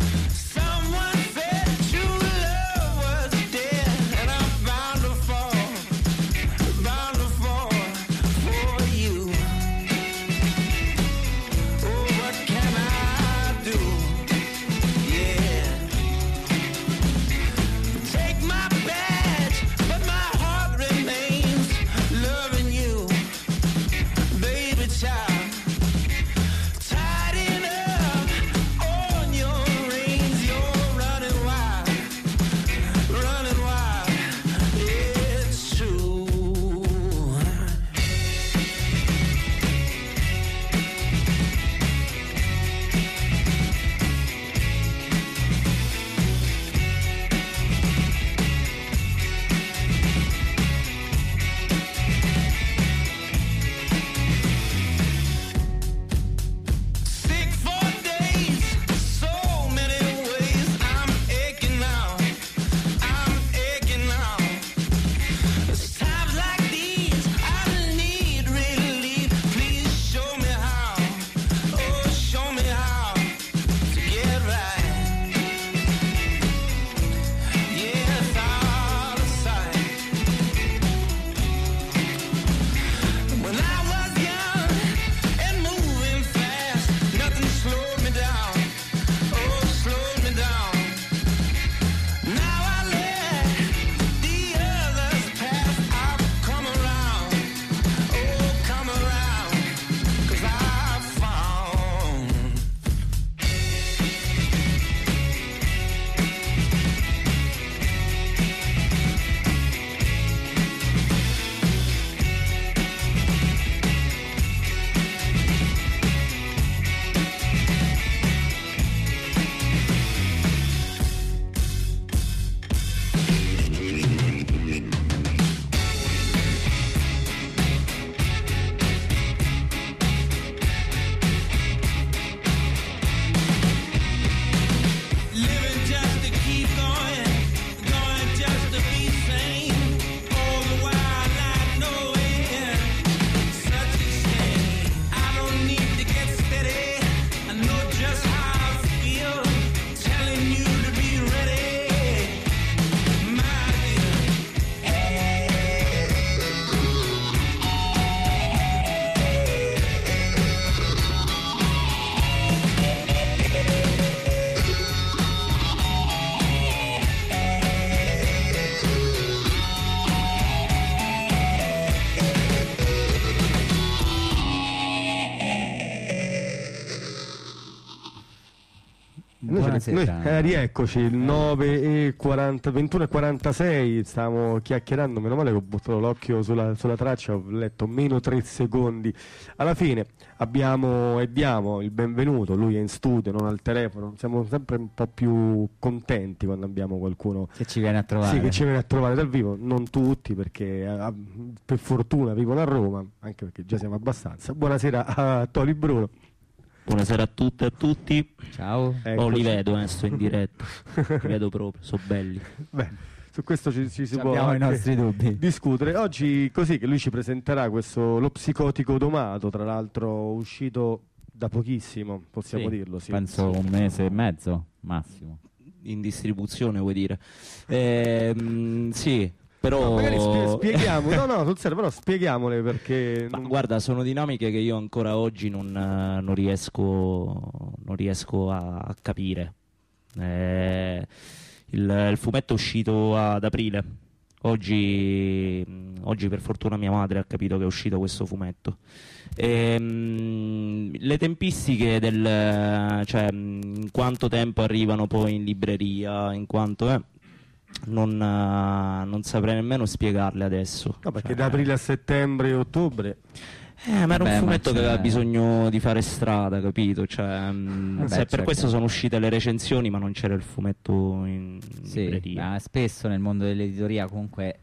B: Buonasera.
A: Rieccoci, il 21:46, stiamo chiacchierando, meno male che ho buttato l'occhio sulla traccia, ho letto meno 3 secondi. Alla fine abbiamo e diamo il benvenuto, lui è in studio, non al telefono, siamo sempre un po' più contenti quando abbiamo qualcuno
B: Che ci viene a trovare.
A: sì, che ci viene a trovare dal vivo, non tutti perché per fortuna vivono a Roma, anche perché già siamo abbastanza. Buonasera a Toli Bruno.
H: Buonasera a tutte e a tutti.
B: Ciao.
A: Eccoci.
H: Li vedo, sto in diretta. Li vedo proprio, sono belli.
A: Beh, su questo ci si può
B: Abbiamo i
A: anche
B: nostri dubbi.
A: discutere. Oggi così che lui ci presenterà lo psicotico domato, tra l'altro uscito da pochissimo, possiamo dirlo, sì.
B: Penso un mese e mezzo massimo.
H: In distribuzione, vuoi dire? Sì, però...
A: No, magari spieghiamo, no, sul serio, però spieghiamole perché...
H: Ma guarda, sono dinamiche che io ancora oggi non riesco a capire. Il fumetto è uscito ad aprile. Oggi per fortuna mia madre ha capito che è uscito questo fumetto. Le tempistiche cioè in quanto tempo arrivano poi in libreria, in quanto non saprei nemmeno spiegarle adesso.
A: No, perché
H: Cioè,
A: da aprile a settembre e ottobre...
H: ma era un
B: Vabbè,
H: fumetto
B: ma
H: che
B: c'è-
H: aveva bisogno di fare strada, capito? Cioè, se per
B: certo.
H: questo sono uscite le recensioni, ma non c'era il fumetto in
B: Sì,
H: libreria.
B: ma spesso nel mondo dell'editoria comunque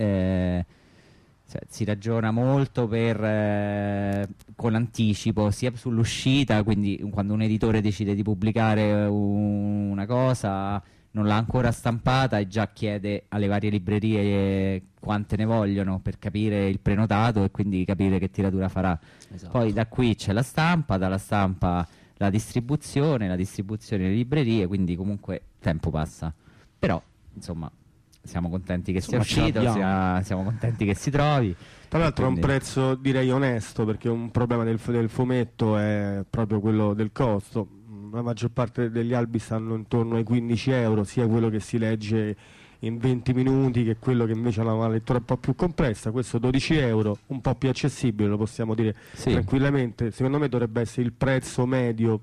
B: si ragiona molto con anticipo, sia sull'uscita, quindi quando un editore decide di pubblicare una cosa, non l'ha ancora stampata e già chiede alle varie librerie quante ne vogliono per capire il prenotato e quindi capire che tiratura farà.
H: Esatto.
B: Poi da qui c'è la stampa, dalla stampa la distribuzione nelle librerie, quindi comunque tempo passa. Però, insomma, siamo contenti che sia
H: Insomma, ce
B: uscito,
H: l'abbiamo.
B: siamo contenti che si trovi.
A: Tra l'altro è un
B: Quindi-
A: prezzo direi onesto, perché un problema del fumetto è proprio quello del costo. La maggior parte degli albi stanno intorno ai 15 euro, sia quello che si legge in 20 minuti che quello che invece ha una lettura un po' più complessa. Questo 12 euro, un po' più accessibile, lo possiamo dire
B: Sì.
A: tranquillamente. Secondo me dovrebbe essere il prezzo medio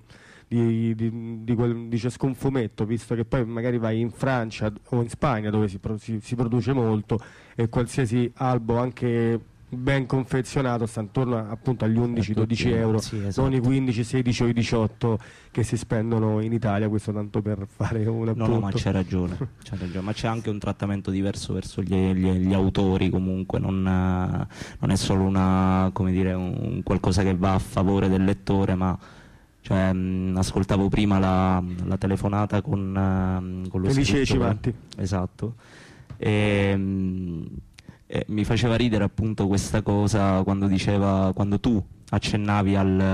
A: di ciascun fumetto, visto che poi magari vai in Francia o in Spagna dove si produce molto e qualsiasi albo anche ben confezionato sta intorno appunto agli 11-12 euro,
H: Sì, esatto.
A: non i 15, 16 o i 18 che si spendono in Italia. Questo tanto per fare un
H: No,
A: appunto.
H: no, ma c'è ragione, ma c'è anche un trattamento diverso verso gli autori, comunque non è solo come dire, un qualcosa che va a favore del lettore, ma cioè, ascoltavo prima la telefonata con lo
A: Felice
H: scrittore.
A: Cimatti.
H: Esatto. Mi faceva ridere appunto questa cosa quando tu accennavi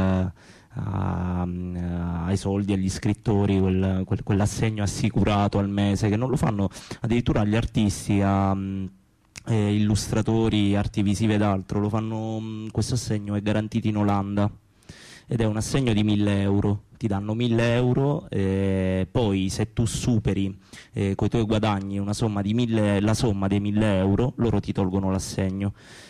H: ai soldi, agli scrittori, quell'assegno assicurato al mese, che non lo fanno addirittura agli artisti, illustratori, arti visive ed altro, lo fanno. Questo assegno è garantito in Olanda ed è un assegno di 1.000 euro. Ti danno 1.000 euro, poi se tu superi coi tuoi guadagni la somma dei 1.000 euro, loro ti tolgono l'assegno.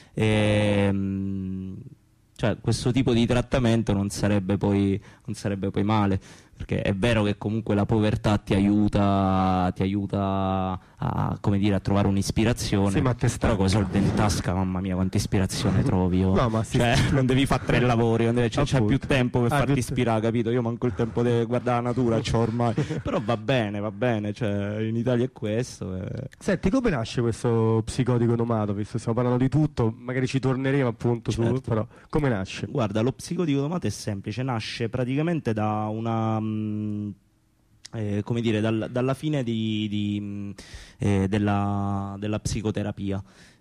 H: Cioè, questo tipo di trattamento non sarebbe poi male, perché è vero che comunque la povertà ti aiuta a, come dire, a trovare un'ispirazione.
A: Sì, ma te
H: però con i soldi in tasca, mamma mia, quanta ispirazione trovi. Oh.
A: No, ma
H: Cioè, non devi fare 3 lavori, c'è
A: Appunto.
H: più tempo per farti
A: più
H: ispirare, capito? Io manco il tempo di guardare la natura c'ho ormai. Però va bene, cioè, in Italia è questo.
A: Senti, come nasce questo psicotico nomato? Visto stiamo parlando di tutto, magari ci torneremo appunto su,
H: Certo.
A: però come nasce?
H: Guarda, lo psicotico domato è semplice, nasce praticamente da una come dire, dalla fine della psicoterapia.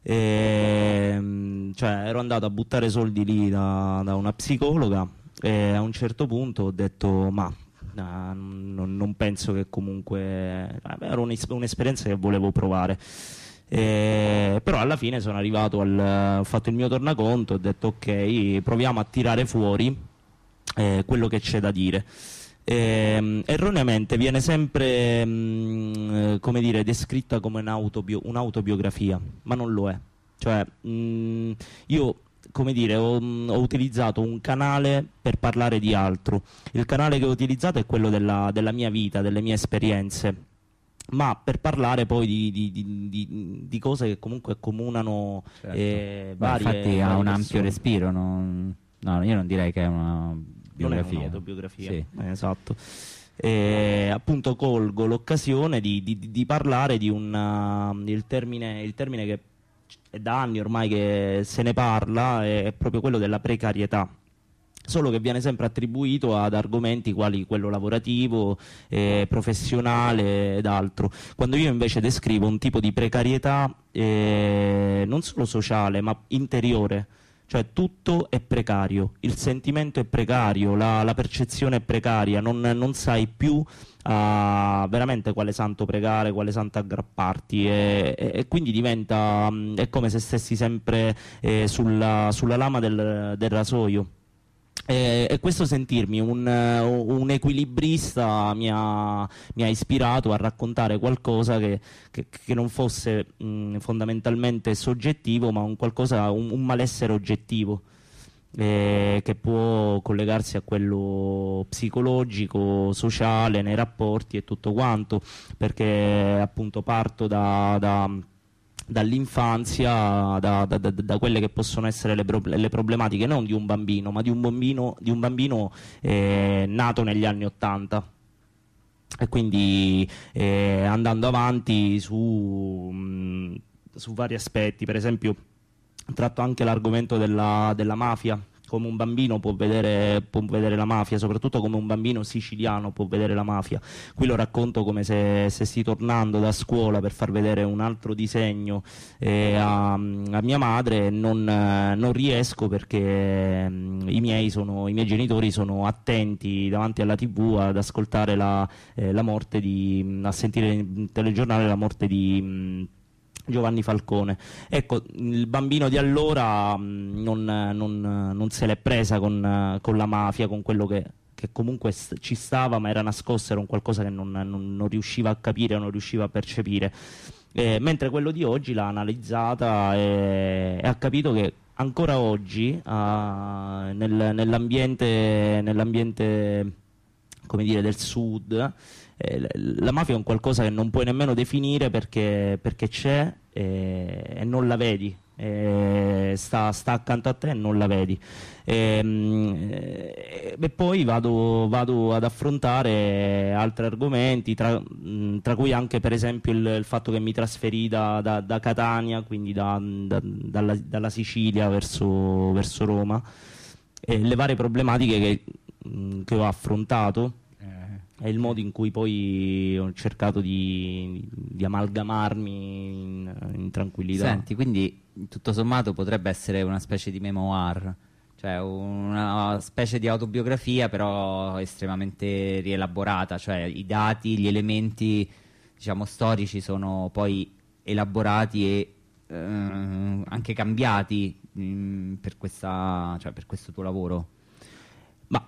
H: Cioè, ero andato a buttare soldi lì da una psicologa e a un certo punto ho detto non penso che comunque era un'esperienza che volevo provare. Però alla fine sono arrivato ho fatto il mio tornaconto, ho detto ok, proviamo a tirare fuori quello che c'è da dire. Erroneamente viene sempre come dire, descritta come un'autobiografia, ma non lo è. Cioè, io come dire, ho utilizzato un canale per parlare di altro. Il canale che ho utilizzato è quello della mia vita, delle mie esperienze, ma per parlare poi di cose che comunque accomunano
B: Certo.
H: varie
B: Infatti ha un ampio
H: persone.
B: respiro, no, io non direi che è una
H: Non è
B: biografia.
H: un'autobiografia,
B: Sì.
H: esatto. Appunto colgo l'occasione di parlare di il termine che è da anni ormai che se ne parla, è proprio quello della precarietà. Solo che viene sempre attribuito ad argomenti quali quello lavorativo, professionale ed altro, quando io invece descrivo un tipo di precarietà non solo sociale ma interiore. Cioè tutto è precario, il sentimento è precario, la percezione è precaria, non sai più veramente quale santo pregare, quale santo aggrapparti, e quindi diventa, è come se stessi sempre sulla lama del rasoio. E questo sentirmi un equilibrista mi ha ispirato a raccontare qualcosa che non fosse fondamentalmente soggettivo, ma un malessere oggettivo, che può collegarsi a quello psicologico, sociale, nei rapporti e tutto quanto, perché appunto parto dall'infanzia, da quelle che possono essere le problematiche non di un bambino, ma di un bambino nato negli anni '80. E quindi andando avanti su vari aspetti, per esempio tratto anche l'argomento della mafia, come un bambino può vedere la mafia, soprattutto come un bambino siciliano può vedere la mafia. Qui lo racconto come se stessi tornando da scuola per far vedere un altro disegno a mia madre, non riesco perché i miei genitori sono attenti davanti alla TV ad ascoltare a sentire in telegiornale la morte di Giovanni Falcone. Ecco, il bambino di allora non se l'è presa con la mafia, con quello che comunque ci stava, ma era nascosto, era un qualcosa che non riusciva a capire, non riusciva a percepire. Mentre quello di oggi l'ha analizzata e ha capito che ancora oggi nell'ambiente come dire, del sud, la mafia è un qualcosa che non puoi nemmeno definire perché c'è e non la vedi, sta accanto a te e non la vedi. E poi vado ad affrontare altri argomenti, tra cui anche per esempio il fatto che mi trasferì da Catania, quindi dalla Sicilia verso Roma, e le varie problematiche che ho affrontato. È il modo in cui poi ho cercato di amalgamarmi in tranquillità.
B: Senti, quindi tutto sommato potrebbe essere una specie di memoir, cioè una specie di autobiografia però estremamente rielaborata, cioè i dati, gli elementi diciamo storici sono poi elaborati e anche cambiati per questo tuo lavoro.
H: Ma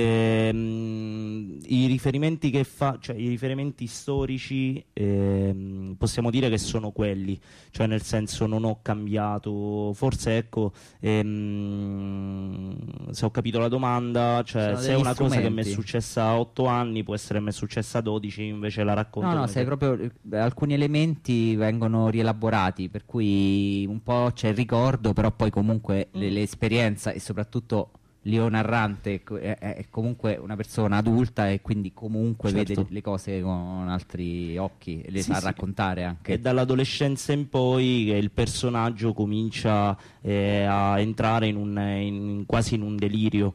H: i riferimenti cioè i riferimenti storici possiamo dire che sono quelli, cioè nel senso non ho cambiato, forse ecco, se ho capito la domanda, cioè
B: Sono
H: se è
B: degli
H: una cosa che mi è
B: strumenti.
H: successa a 8 anni può essere mi è successa a 12, invece la racconto.
B: No,
H: come
B: sei
H: se-
B: proprio alcuni elementi vengono rielaborati, per cui un po' c'è il ricordo, però poi comunque l'esperienza e soprattutto l'io narrante è comunque una persona adulta e quindi comunque
H: Certo.
B: vede le cose con altri occhi e le
H: Sì,
B: sa
H: sì.
B: raccontare anche.
H: È dall'adolescenza in poi che il personaggio comincia a entrare quasi in un delirio,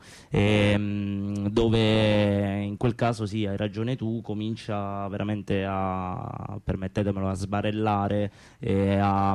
H: dove in quel caso sì, hai ragione tu, comincia veramente permettetemelo, a sbarellare, a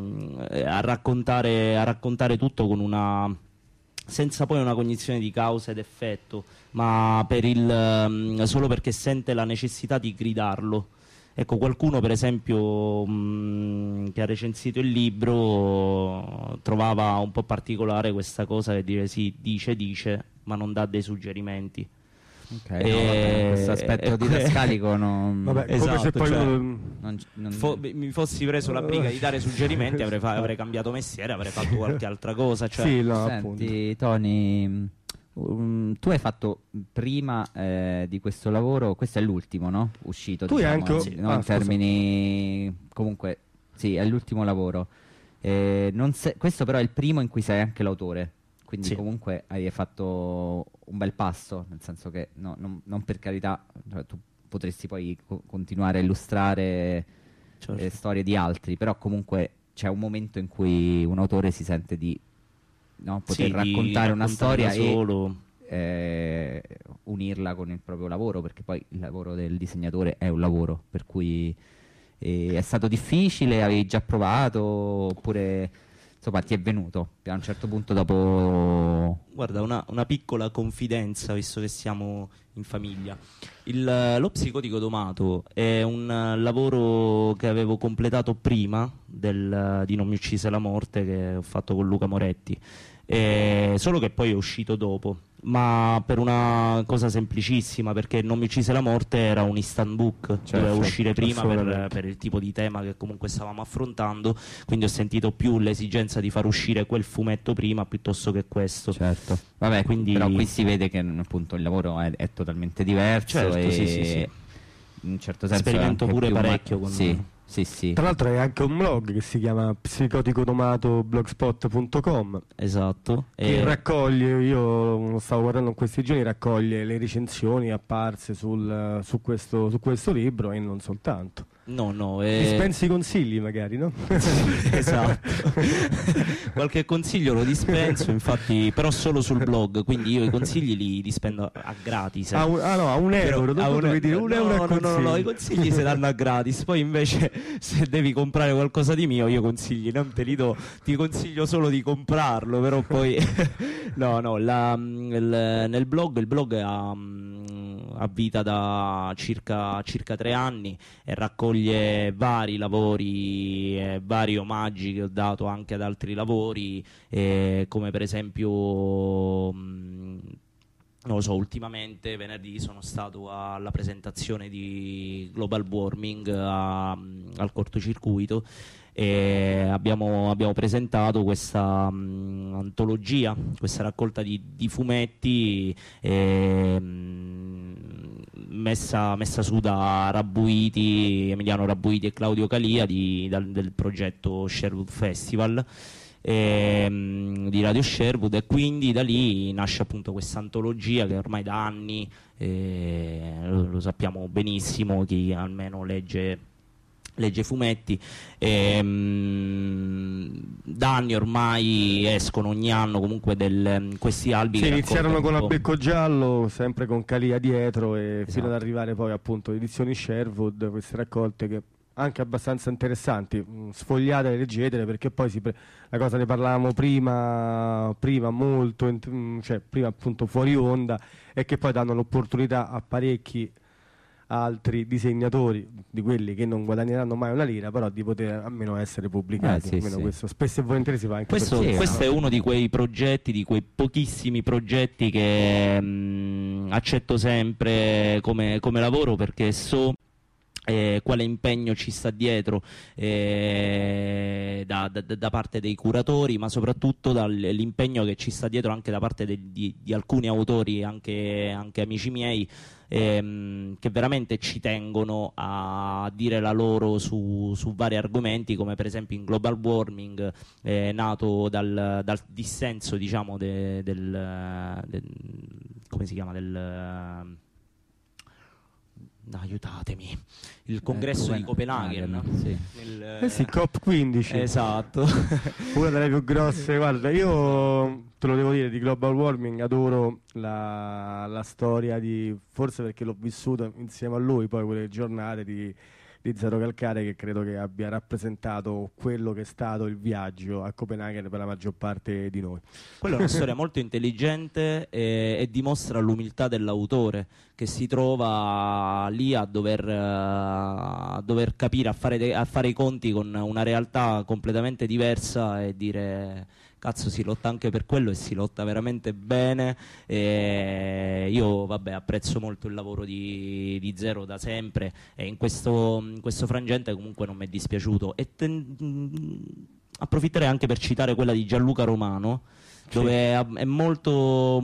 H: raccontare tutto con senza poi una cognizione di causa ed effetto, ma solo perché sente la necessità di gridarlo. Ecco, qualcuno per esempio che ha recensito il libro trovava un po' particolare questa cosa che dire sì, dice, ma non dà dei suggerimenti.
B: Ok, no, vabbè, questo aspetto didascalico non...
A: Vabbè, come
H: Esatto,
A: se poi
H: cioè,
A: uno-
H: mi fossi preso la briga di dare suggerimenti, avrei cambiato mestiere, avrei fatto qualche altra cosa. Cioè,
A: Sì, no, appunto.
B: Senti, Tony, tu hai fatto prima di questo lavoro, questo è l'ultimo, no? Uscito,
A: Tu hai
B: diciamo,
A: anche-
B: no? In
A: scusa.
B: termini... Comunque, sì, è l'ultimo lavoro. Questo però è il primo in cui sei anche l'autore. Quindi
H: Sì.
B: comunque hai fatto un bel passo, nel senso che non per carità, cioè, tu potresti poi continuare a illustrare
H: Certo.
B: storie di altri, però comunque c'è un momento in cui un autore si sente di poter
H: Sì, di
B: raccontare una storia
H: da solo.
B: e unirla con il proprio lavoro, perché poi il lavoro del disegnatore è un lavoro, per cui è stato difficile, avevi già provato oppure insomma ti è venuto a un certo punto dopo...
H: Guarda, una piccola confidenza, visto che siamo in famiglia. Lo Psicotico Domato è un lavoro che avevo completato prima di Non mi uccise la morte, che ho fatto con Luca Moretti, solo che poi è uscito dopo, ma per una cosa semplicissima, perché Non mi uccise la morte era un instant book, doveva uscire prima per il tipo di tema che comunque stavamo affrontando, quindi ho sentito più l'esigenza di far uscire quel fumetto prima piuttosto che questo.
B: Certo, vabbè,
H: Quindi-
B: però qui si vede che appunto il lavoro è totalmente diverso
H: Certo,
B: e
H: sì.
B: in un certo senso
H: Sperimento
B: è anche
H: pure
B: più
H: parecchio con-
B: sì.
A: Tra l'altro hai anche un blog che si chiama psicoticodomato.blogspot.com
H: Esatto.
A: che raccoglie, io lo stavo guardando in questi giorni, raccoglie le recensioni apparse su questo libro e non soltanto.
H: No,
A: Dispensi consigli magari, no?
H: esatto. Qualche consiglio lo dispenso, infatti, però solo sul blog, quindi io i consigli li dispendo a gratis.
A: A un euro, dopo devi dire un euro a consigli.
H: No, i consigli si danno a gratis, poi invece se devi comprare qualcosa di mio io consigli non te li do, ti consiglio solo di comprarlo, però poi nel blog, il blog ha vita da circa 3 anni e raccoglie vari lavori, vari omaggi che ho dato anche ad altri lavori, come per esempio non lo so, ultimamente venerdì sono stato alla presentazione di Global Warming al cortocircuito e abbiamo presentato questa antologia, questa raccolta di fumetti messa su da Emiliano Rabbuiti e Claudio Calia del progetto Sherwood Festival di Radio Sherwood, e quindi da lì nasce appunto questa antologia che ormai da anni, lo sappiamo benissimo chi almeno legge fumetti, da anni ormai escono ogni anno comunque questi albi
A: Sì,
H: che
A: iniziarono con
H: raccontano un po'.
A: Becco Giallo, sempre con Calia dietro e
H: Esatto.
A: fino ad arrivare poi appunto edizioni Sherwood, queste raccolte che anche abbastanza interessanti, sfogliatele, leggetele, perché poi la cosa ne parlavamo prima molto, cioè prima appunto fuori onda, e che poi danno l'opportunità a parecchi altri disegnatori, di quelli che non guadagneranno mai una lira, però di poter almeno essere pubblicati.
B: Sì,
A: Almeno
B: sì.
A: questo spesso e volentieri si fa anche
H: Questo,
A: per
H: questo è uno di quei progetti, di quei pochissimi progetti che accetto sempre come lavoro, perché so quale impegno ci sta dietro da parte dei curatori, ma soprattutto dall'impegno che ci sta dietro anche da parte di alcuni autori, anche amici miei, che veramente ci tengono a dire la loro su vari argomenti, come per esempio in Global Warming, nato dal dissenso, diciamo, come si chiama, no, aiutatemi, il congresso di Copenaghen,
B: sì.
A: sì, COP15.
H: Esatto.
A: Una delle più grosse, guarda, io te lo devo dire, di Global Warming adoro la storia forse perché l'ho vissuto insieme a lui, poi quelle giornate di Zero Calcare, che credo che abbia rappresentato quello che è stato il viaggio a Copenaghen per la maggior parte di noi.
H: Quella è una storia molto intelligente e dimostra l'umiltà dell'autore, che si trova lì a dover capire, a fare i conti con una realtà completamente diversa e dire cazzo, si lotta anche per quello e si lotta veramente bene. Io vabbè, apprezzo molto il lavoro di Zero da sempre, e in questo frangente comunque non mi è dispiaciuto. E approfitterei anche per citare quella di Gianluca Romano, dove è molto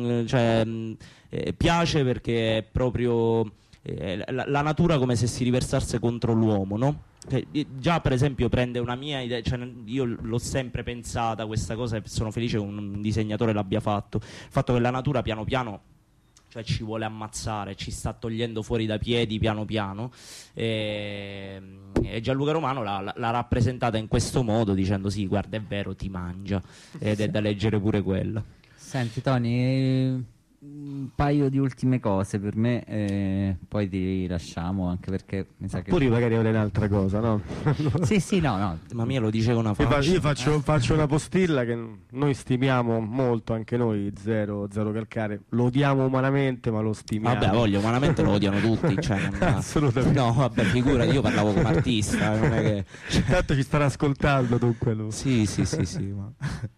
H: piace, perché è proprio la natura come se si riversasse contro l'uomo, no? Già per esempio prende una mia idea, cioè, io l'ho sempre pensata questa cosa, e sono felice che un disegnatore l'abbia fatto, il fatto che la natura piano piano, cioè, ci vuole ammazzare, ci sta togliendo fuori dai piedi piano piano, e Gianluca Romano l'ha rappresentata in questo modo, dicendo sì, guarda, è vero, ti mangia, ed è da leggere pure quella.
B: Senti Tony, un paio di ultime cose per me, poi ti lasciamo, anche perché mi sa che...
A: Pure io magari avrei un'altra cosa, no?
B: Sì, no.
H: Ma mia lo dice con una faccia.
A: Io faccio una postilla che noi stimiamo molto, anche noi, Zero Calcare. Lo odiamo umanamente, ma lo stimiamo.
H: Vabbè, voglio, umanamente lo odiano tutti. Cioè,
A: assolutamente.
H: No, vabbè, figurati, io parlavo come artista, non è che...
A: Tanto ci starà ascoltando dunque lui.
H: Sì, ma...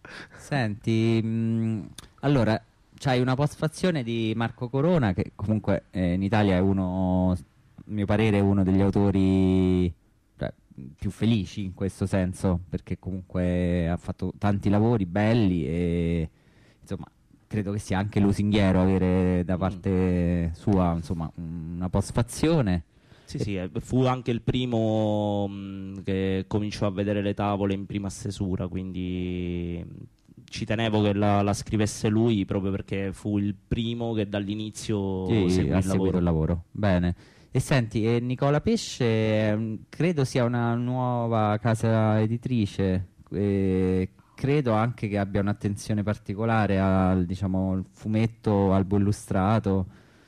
B: Senti, allora, c'hai una postfazione di Marco Corona, che comunque in Italia è uno, a mio parere, uno degli autori più felici in questo senso, perché comunque ha fatto tanti lavori belli e insomma credo che sia anche lusinghiero avere da parte sua, insomma, una postfazione.
H: Sì, fu anche il primo che cominciò a vedere le tavole in prima stesura, quindi ci tenevo che la scrivesse lui, proprio perché fu il primo che dall'inizio seguì
B: ha
H: il
B: seguito il lavoro. Bene. E senti, Nicola Pesce credo sia una nuova casa editrice, credo anche che abbia un'attenzione particolare al, diciamo, il fumetto albo illustrato.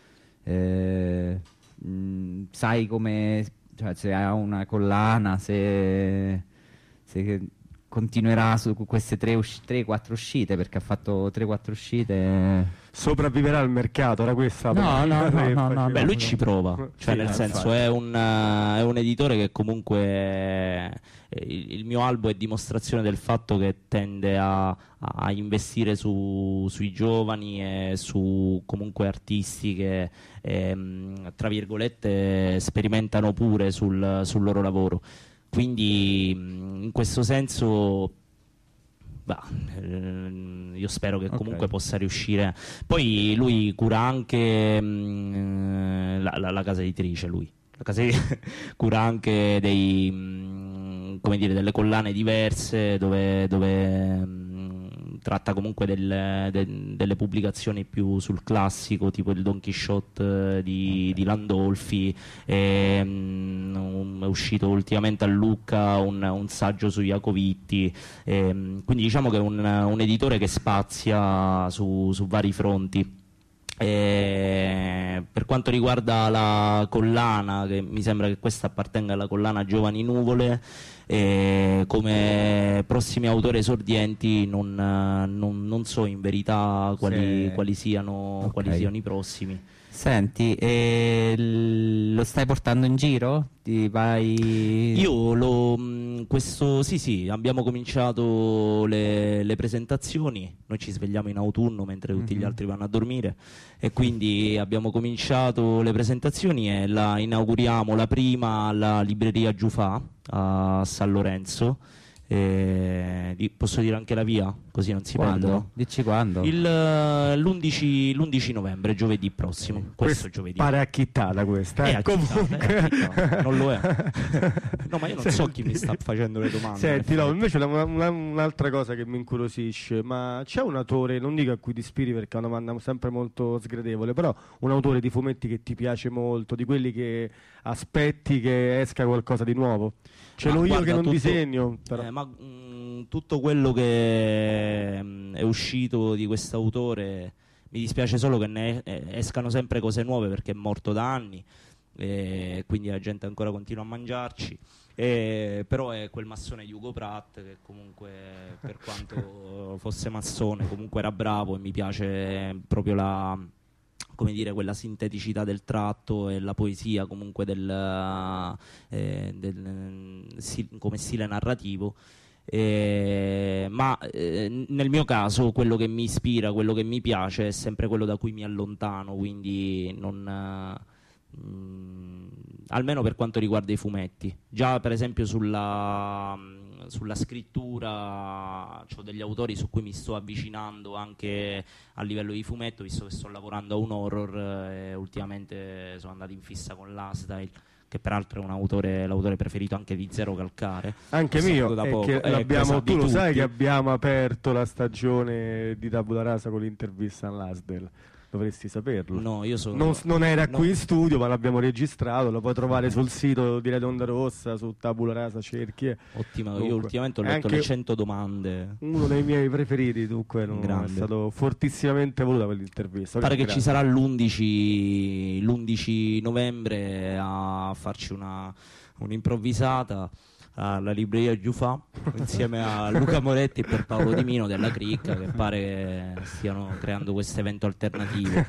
B: Sai come, cioè, se ha una collana, se continuerà su queste 3-4 uscite, perché ha fatto 3-4 uscite.
A: Sopravviverà al mercato, era questa?
B: No.
H: Beh, lui ci prova, cioè, nel senso, è un editore che comunque il mio albo è dimostrazione del fatto che tende a investire sui giovani e su comunque artisti che tra virgolette sperimentano pure sul loro lavoro. Quindi in questo senso io spero che comunque possa riuscire. Poi lui cura anche la casa editrice, cura anche delle collane diverse dove tratta comunque delle pubblicazioni più sul classico, tipo il Don Quixote di Landolfi. È uscito ultimamente a Lucca un saggio su Iacovitti, quindi diciamo che è un editore che spazia su vari fronti. Per quanto riguarda la collana, che mi sembra che questa appartenga alla collana Giovani Nuvole, come prossimi autori esordienti non so in verità quali siano i prossimi.
B: Senti, lo stai portando in giro?
H: Io sì, abbiamo cominciato le presentazioni. Noi ci svegliamo in autunno mentre tutti gli altri vanno a dormire, e quindi abbiamo cominciato le presentazioni e la inauguriamo la prima alla libreria Giufà a San Lorenzo. Posso dire anche la via? Così non si perdono.
B: Dici quando?
H: L'11 novembre, giovedì prossimo. Questo giovedì.
A: Pare acchittata questa. Comunque.
H: Non lo è. No, ma io non so chi mi sta facendo le domande.
A: Senti, no, invece un'altra cosa che mi incuriosisce, ma c'è un autore, non dico a cui ti ispiri perché è una domanda sempre molto sgradevole, però un autore di fumetti che ti piace molto, di quelli che aspetti che esca qualcosa di nuovo? Ce l'ho io che non disegno, però.
H: Tutto quello che è uscito di quest'autore, mi dispiace solo che ne escano sempre cose nuove, perché è morto da anni, quindi la gente ancora continua a mangiarci, però è quel massone di Ugo Pratt che comunque, per quanto fosse massone, comunque era bravo, e mi piace proprio quella sinteticità del tratto e la poesia comunque come stile narrativo. Ma nel mio caso quello che mi ispira, quello che mi piace è sempre quello da cui mi allontano, quindi almeno per quanto riguarda i fumetti. Già per esempio sulla scrittura ho degli autori su cui mi sto avvicinando anche a livello di fumetto, visto che sto lavorando a un horror e ultimamente sono andato in fissa con l'Astyle, che peraltro è l'autore preferito anche di Zero Calcare.
A: Anche mio,
H: da
A: è
H: poco.
A: che l'abbiamo, tu lo
H: tutti.
A: sai che abbiamo aperto la stagione di Tabula Rasa con l'intervista all'Asdel. Dovresti saperlo.
H: No, io sono...
A: Non era
H: no.
A: qui in studio, ma l'abbiamo registrato. Lo puoi trovare sul sito di Radio Onda Rossa, su Tabula Rasa, cerchi.
H: Ottima, io
A: Dunque,
H: ultimamente ho
A: è
H: letto
A: anche
H: le 100 domande.
A: uno dei miei preferiti, dunque è
H: Grande.
A: stato fortissimamente voluta quell'intervista.
H: Pare che
A: Grazie.
H: ci sarà l'11 novembre a farci un'improvvisata alla libreria Giufà insieme a Luca Moretti e per Paolo Di Mino della Cricca, che pare che stiano creando questo evento alternativo.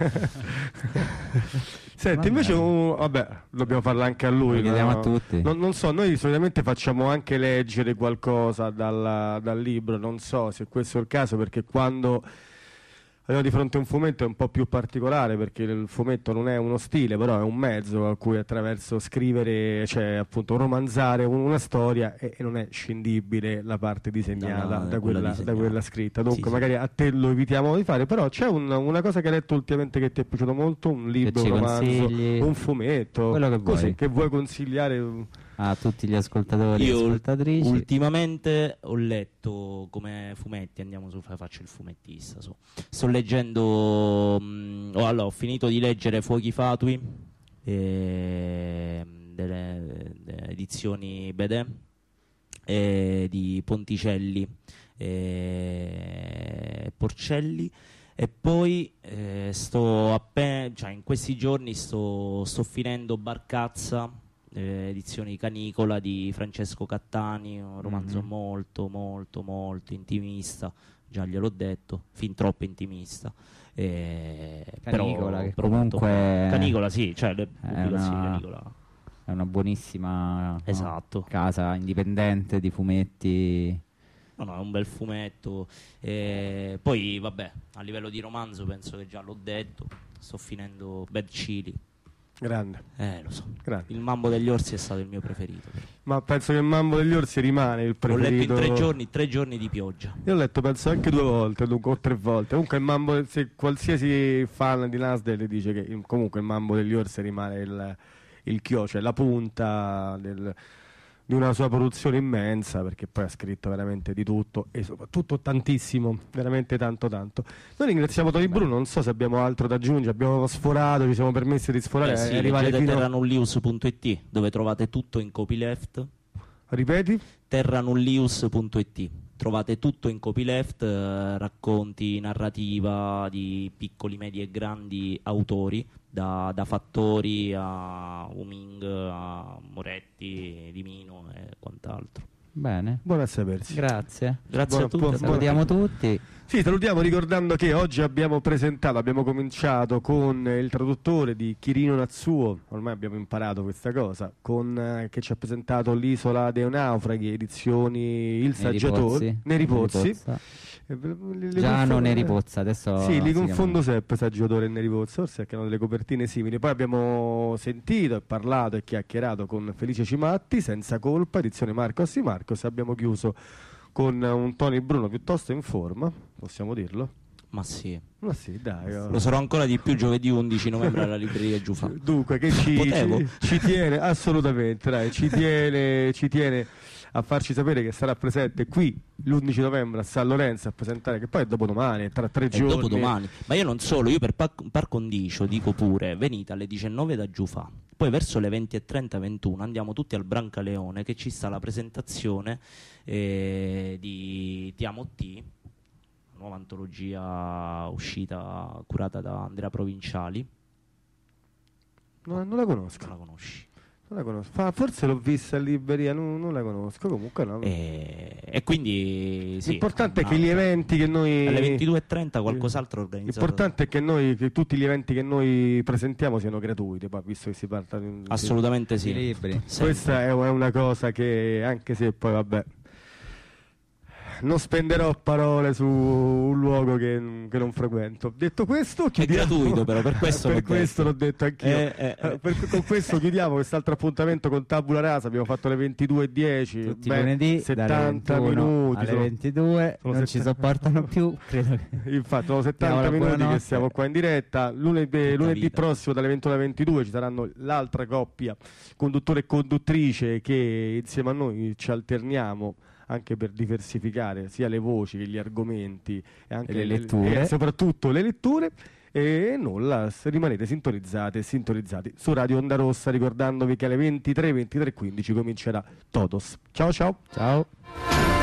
A: Senti, invece, vabbè, dobbiamo farlo anche a lui.
B: Lo chiediamo
A: no?
B: a tutti.
A: Non so, noi solitamente facciamo anche leggere qualcosa dal libro, non so se questo è il caso, perché quando abbiamo di fronte a un fumetto è un po' più particolare, perché il fumetto non è uno stile, però è un mezzo a cui attraverso scrivere, cioè appunto romanzare una storia, e non è scindibile la parte disegnata da quella scritta. Dunque
H: Sì, sì.
A: magari a te lo evitiamo di fare, però c'è una cosa che hai letto ultimamente che ti è piaciuto molto, un libro,
B: ci
A: un romanzo,
B: consigli?
A: un fumetto,
B: Quello che
A: così,
B: vuoi.
A: che vuoi consigliare?
B: A tutti gli ascoltatori e
H: Io
B: ascoltatrici.
H: ultimamente ho letto come fumetti, andiamo su, faccio il fumettista. Sto leggendo, allora, ho finito di leggere Fuochi Fatui, delle edizioni Bedè, di Ponticelli e Porcelli. E poi in questi giorni sto finendo Barcazza, edizioni Canicola di Francesco Cattani, un romanzo molto molto molto intimista, già gliel'ho detto, fin troppo intimista.
B: Canicola, che
H: però molto
B: comunque
H: bello. Canicola sì, cioè
B: una è una buonissima
H: Esatto.
B: casa indipendente di fumetti.
H: No, è un bel fumetto. Poi vabbè, a livello di romanzo penso che già l'ho detto, sto finendo Bad Chili.
A: Grande.
H: Lo so.
A: Grande.
H: Il Mambo degli Orsi è stato il mio preferito.
A: Ma penso che il Mambo degli Orsi rimane il
H: L'ho
A: preferito.
H: letto in 3 giorni di pioggia.
A: Io ho letto penso anche 2 volte, o 3 volte. Comunque il Mambo, se qualsiasi fan di Nasdale dice che comunque il Mambo degli Orsi rimane il chiodo, cioè la punta di una sua produzione immensa, perché poi ha scritto veramente di tutto e soprattutto tantissimo, veramente tanto. Noi ringraziamo Tony Bruno, non so se abbiamo altro da aggiungere, abbiamo sforato, ci siamo permessi di sforare
H: Sì,
A: e arrivare
H: leggete
A: fino
H: terranullius.it, dove trovate tutto in copyleft.
A: Ripeti?
H: terranullius.it, trovate tutto in copyleft, racconti, narrativa di piccoli, medi e grandi autori, da Fattori a Uming a Moretti, Di Mino e quant'altro.
B: Bene,
A: Buono a sapersi.
B: grazie.
H: Grazie a tutti.
B: Salutiamo tutti.
A: Sì, salutiamo ricordando che oggi abbiamo cominciato con il traduttore di Chirino Natsuo, ormai abbiamo imparato questa cosa, che ci ha presentato l'Isola dei Naufraghi, edizioni Il Saggiatore, Neri Pozzi.
B: Giano Neri Pozza, adesso
A: Sì, li
B: si
A: confondo
B: chiamano.
A: sempre Saggiatore e Neri Pozzi, forse perché hanno delle copertine simili. Poi abbiamo sentito e parlato e chiacchierato con Felice Cimatti, Senza Colpa, edizione Marcos di Marcos, e abbiamo chiuso con un Tony Bruno piuttosto in forma, possiamo dirlo?
H: Ma sì,
A: Ma sì, dai.
H: lo sarò ancora di più giovedì 11 novembre alla libreria Giufà.
A: Dunque, che
H: Potevo?
A: ci tiene assolutamente, dai, ci tiene a farci sapere che sarà presente qui l'11 novembre a San Lorenzo a presentare, che poi è dopodomani, tra 3
H: E
A: giorni.
H: dopodomani. Ma io non solo, io per par condicio dico pure, venite alle 19 da Giufà, poi verso le 20:30, 21 andiamo tutti al Brancaleone, che ci sta la presentazione di Ti amo T, nuova antologia uscita, curata da Andrea Provinciali.
A: Non la conosco.
H: Non la conosci?
A: Non la conosco. Forse l'ho vista in libreria, non la conosco. Comunque no.
H: E quindi sì,
A: L'importante è che gli eventi che noi
H: alle 22:30 qualcos'altro organizzato.
A: L'importante è che tutti gli eventi che noi presentiamo siano gratuiti, poi, visto che si parla di
H: Assolutamente sì.
B: I libri.
H: Sempre.
A: Questa è una cosa che, anche se poi vabbè, non spenderò parole su un luogo che non frequento. Detto questo, chiudiamo.
H: gratuito, però, per questo
A: per
H: l'ho
A: questo
H: detto.
A: l'ho detto anch'io. Con questo chiudiamo quest'altro appuntamento con Tabula Rasa. Abbiamo fatto le 22:10,
B: Tutti i lunedì
A: 70
B: dalle 21
A: minuti.
B: alle
A: sono-
B: 22
A: sono
B: non
A: 70
B: ci sopportano più, credo che...
A: Infatti, sono 70
B: Diamo la
A: minuti che
B: buonanotte.
A: siamo qua in diretta. Lunedì
H: vita.
A: prossimo dalle 21 alle 22 ci saranno l'altra coppia, conduttore e conduttrice, che insieme a noi ci alterniamo anche per diversificare sia le voci che gli argomenti e anche
B: E le letture.
A: e soprattutto le letture. E nulla, rimanete sintonizzate e sintonizzati su Radio Onda Rossa, ricordandovi che alle 23:15 comincerà Totos. Ciao ciao.
B: Ciao.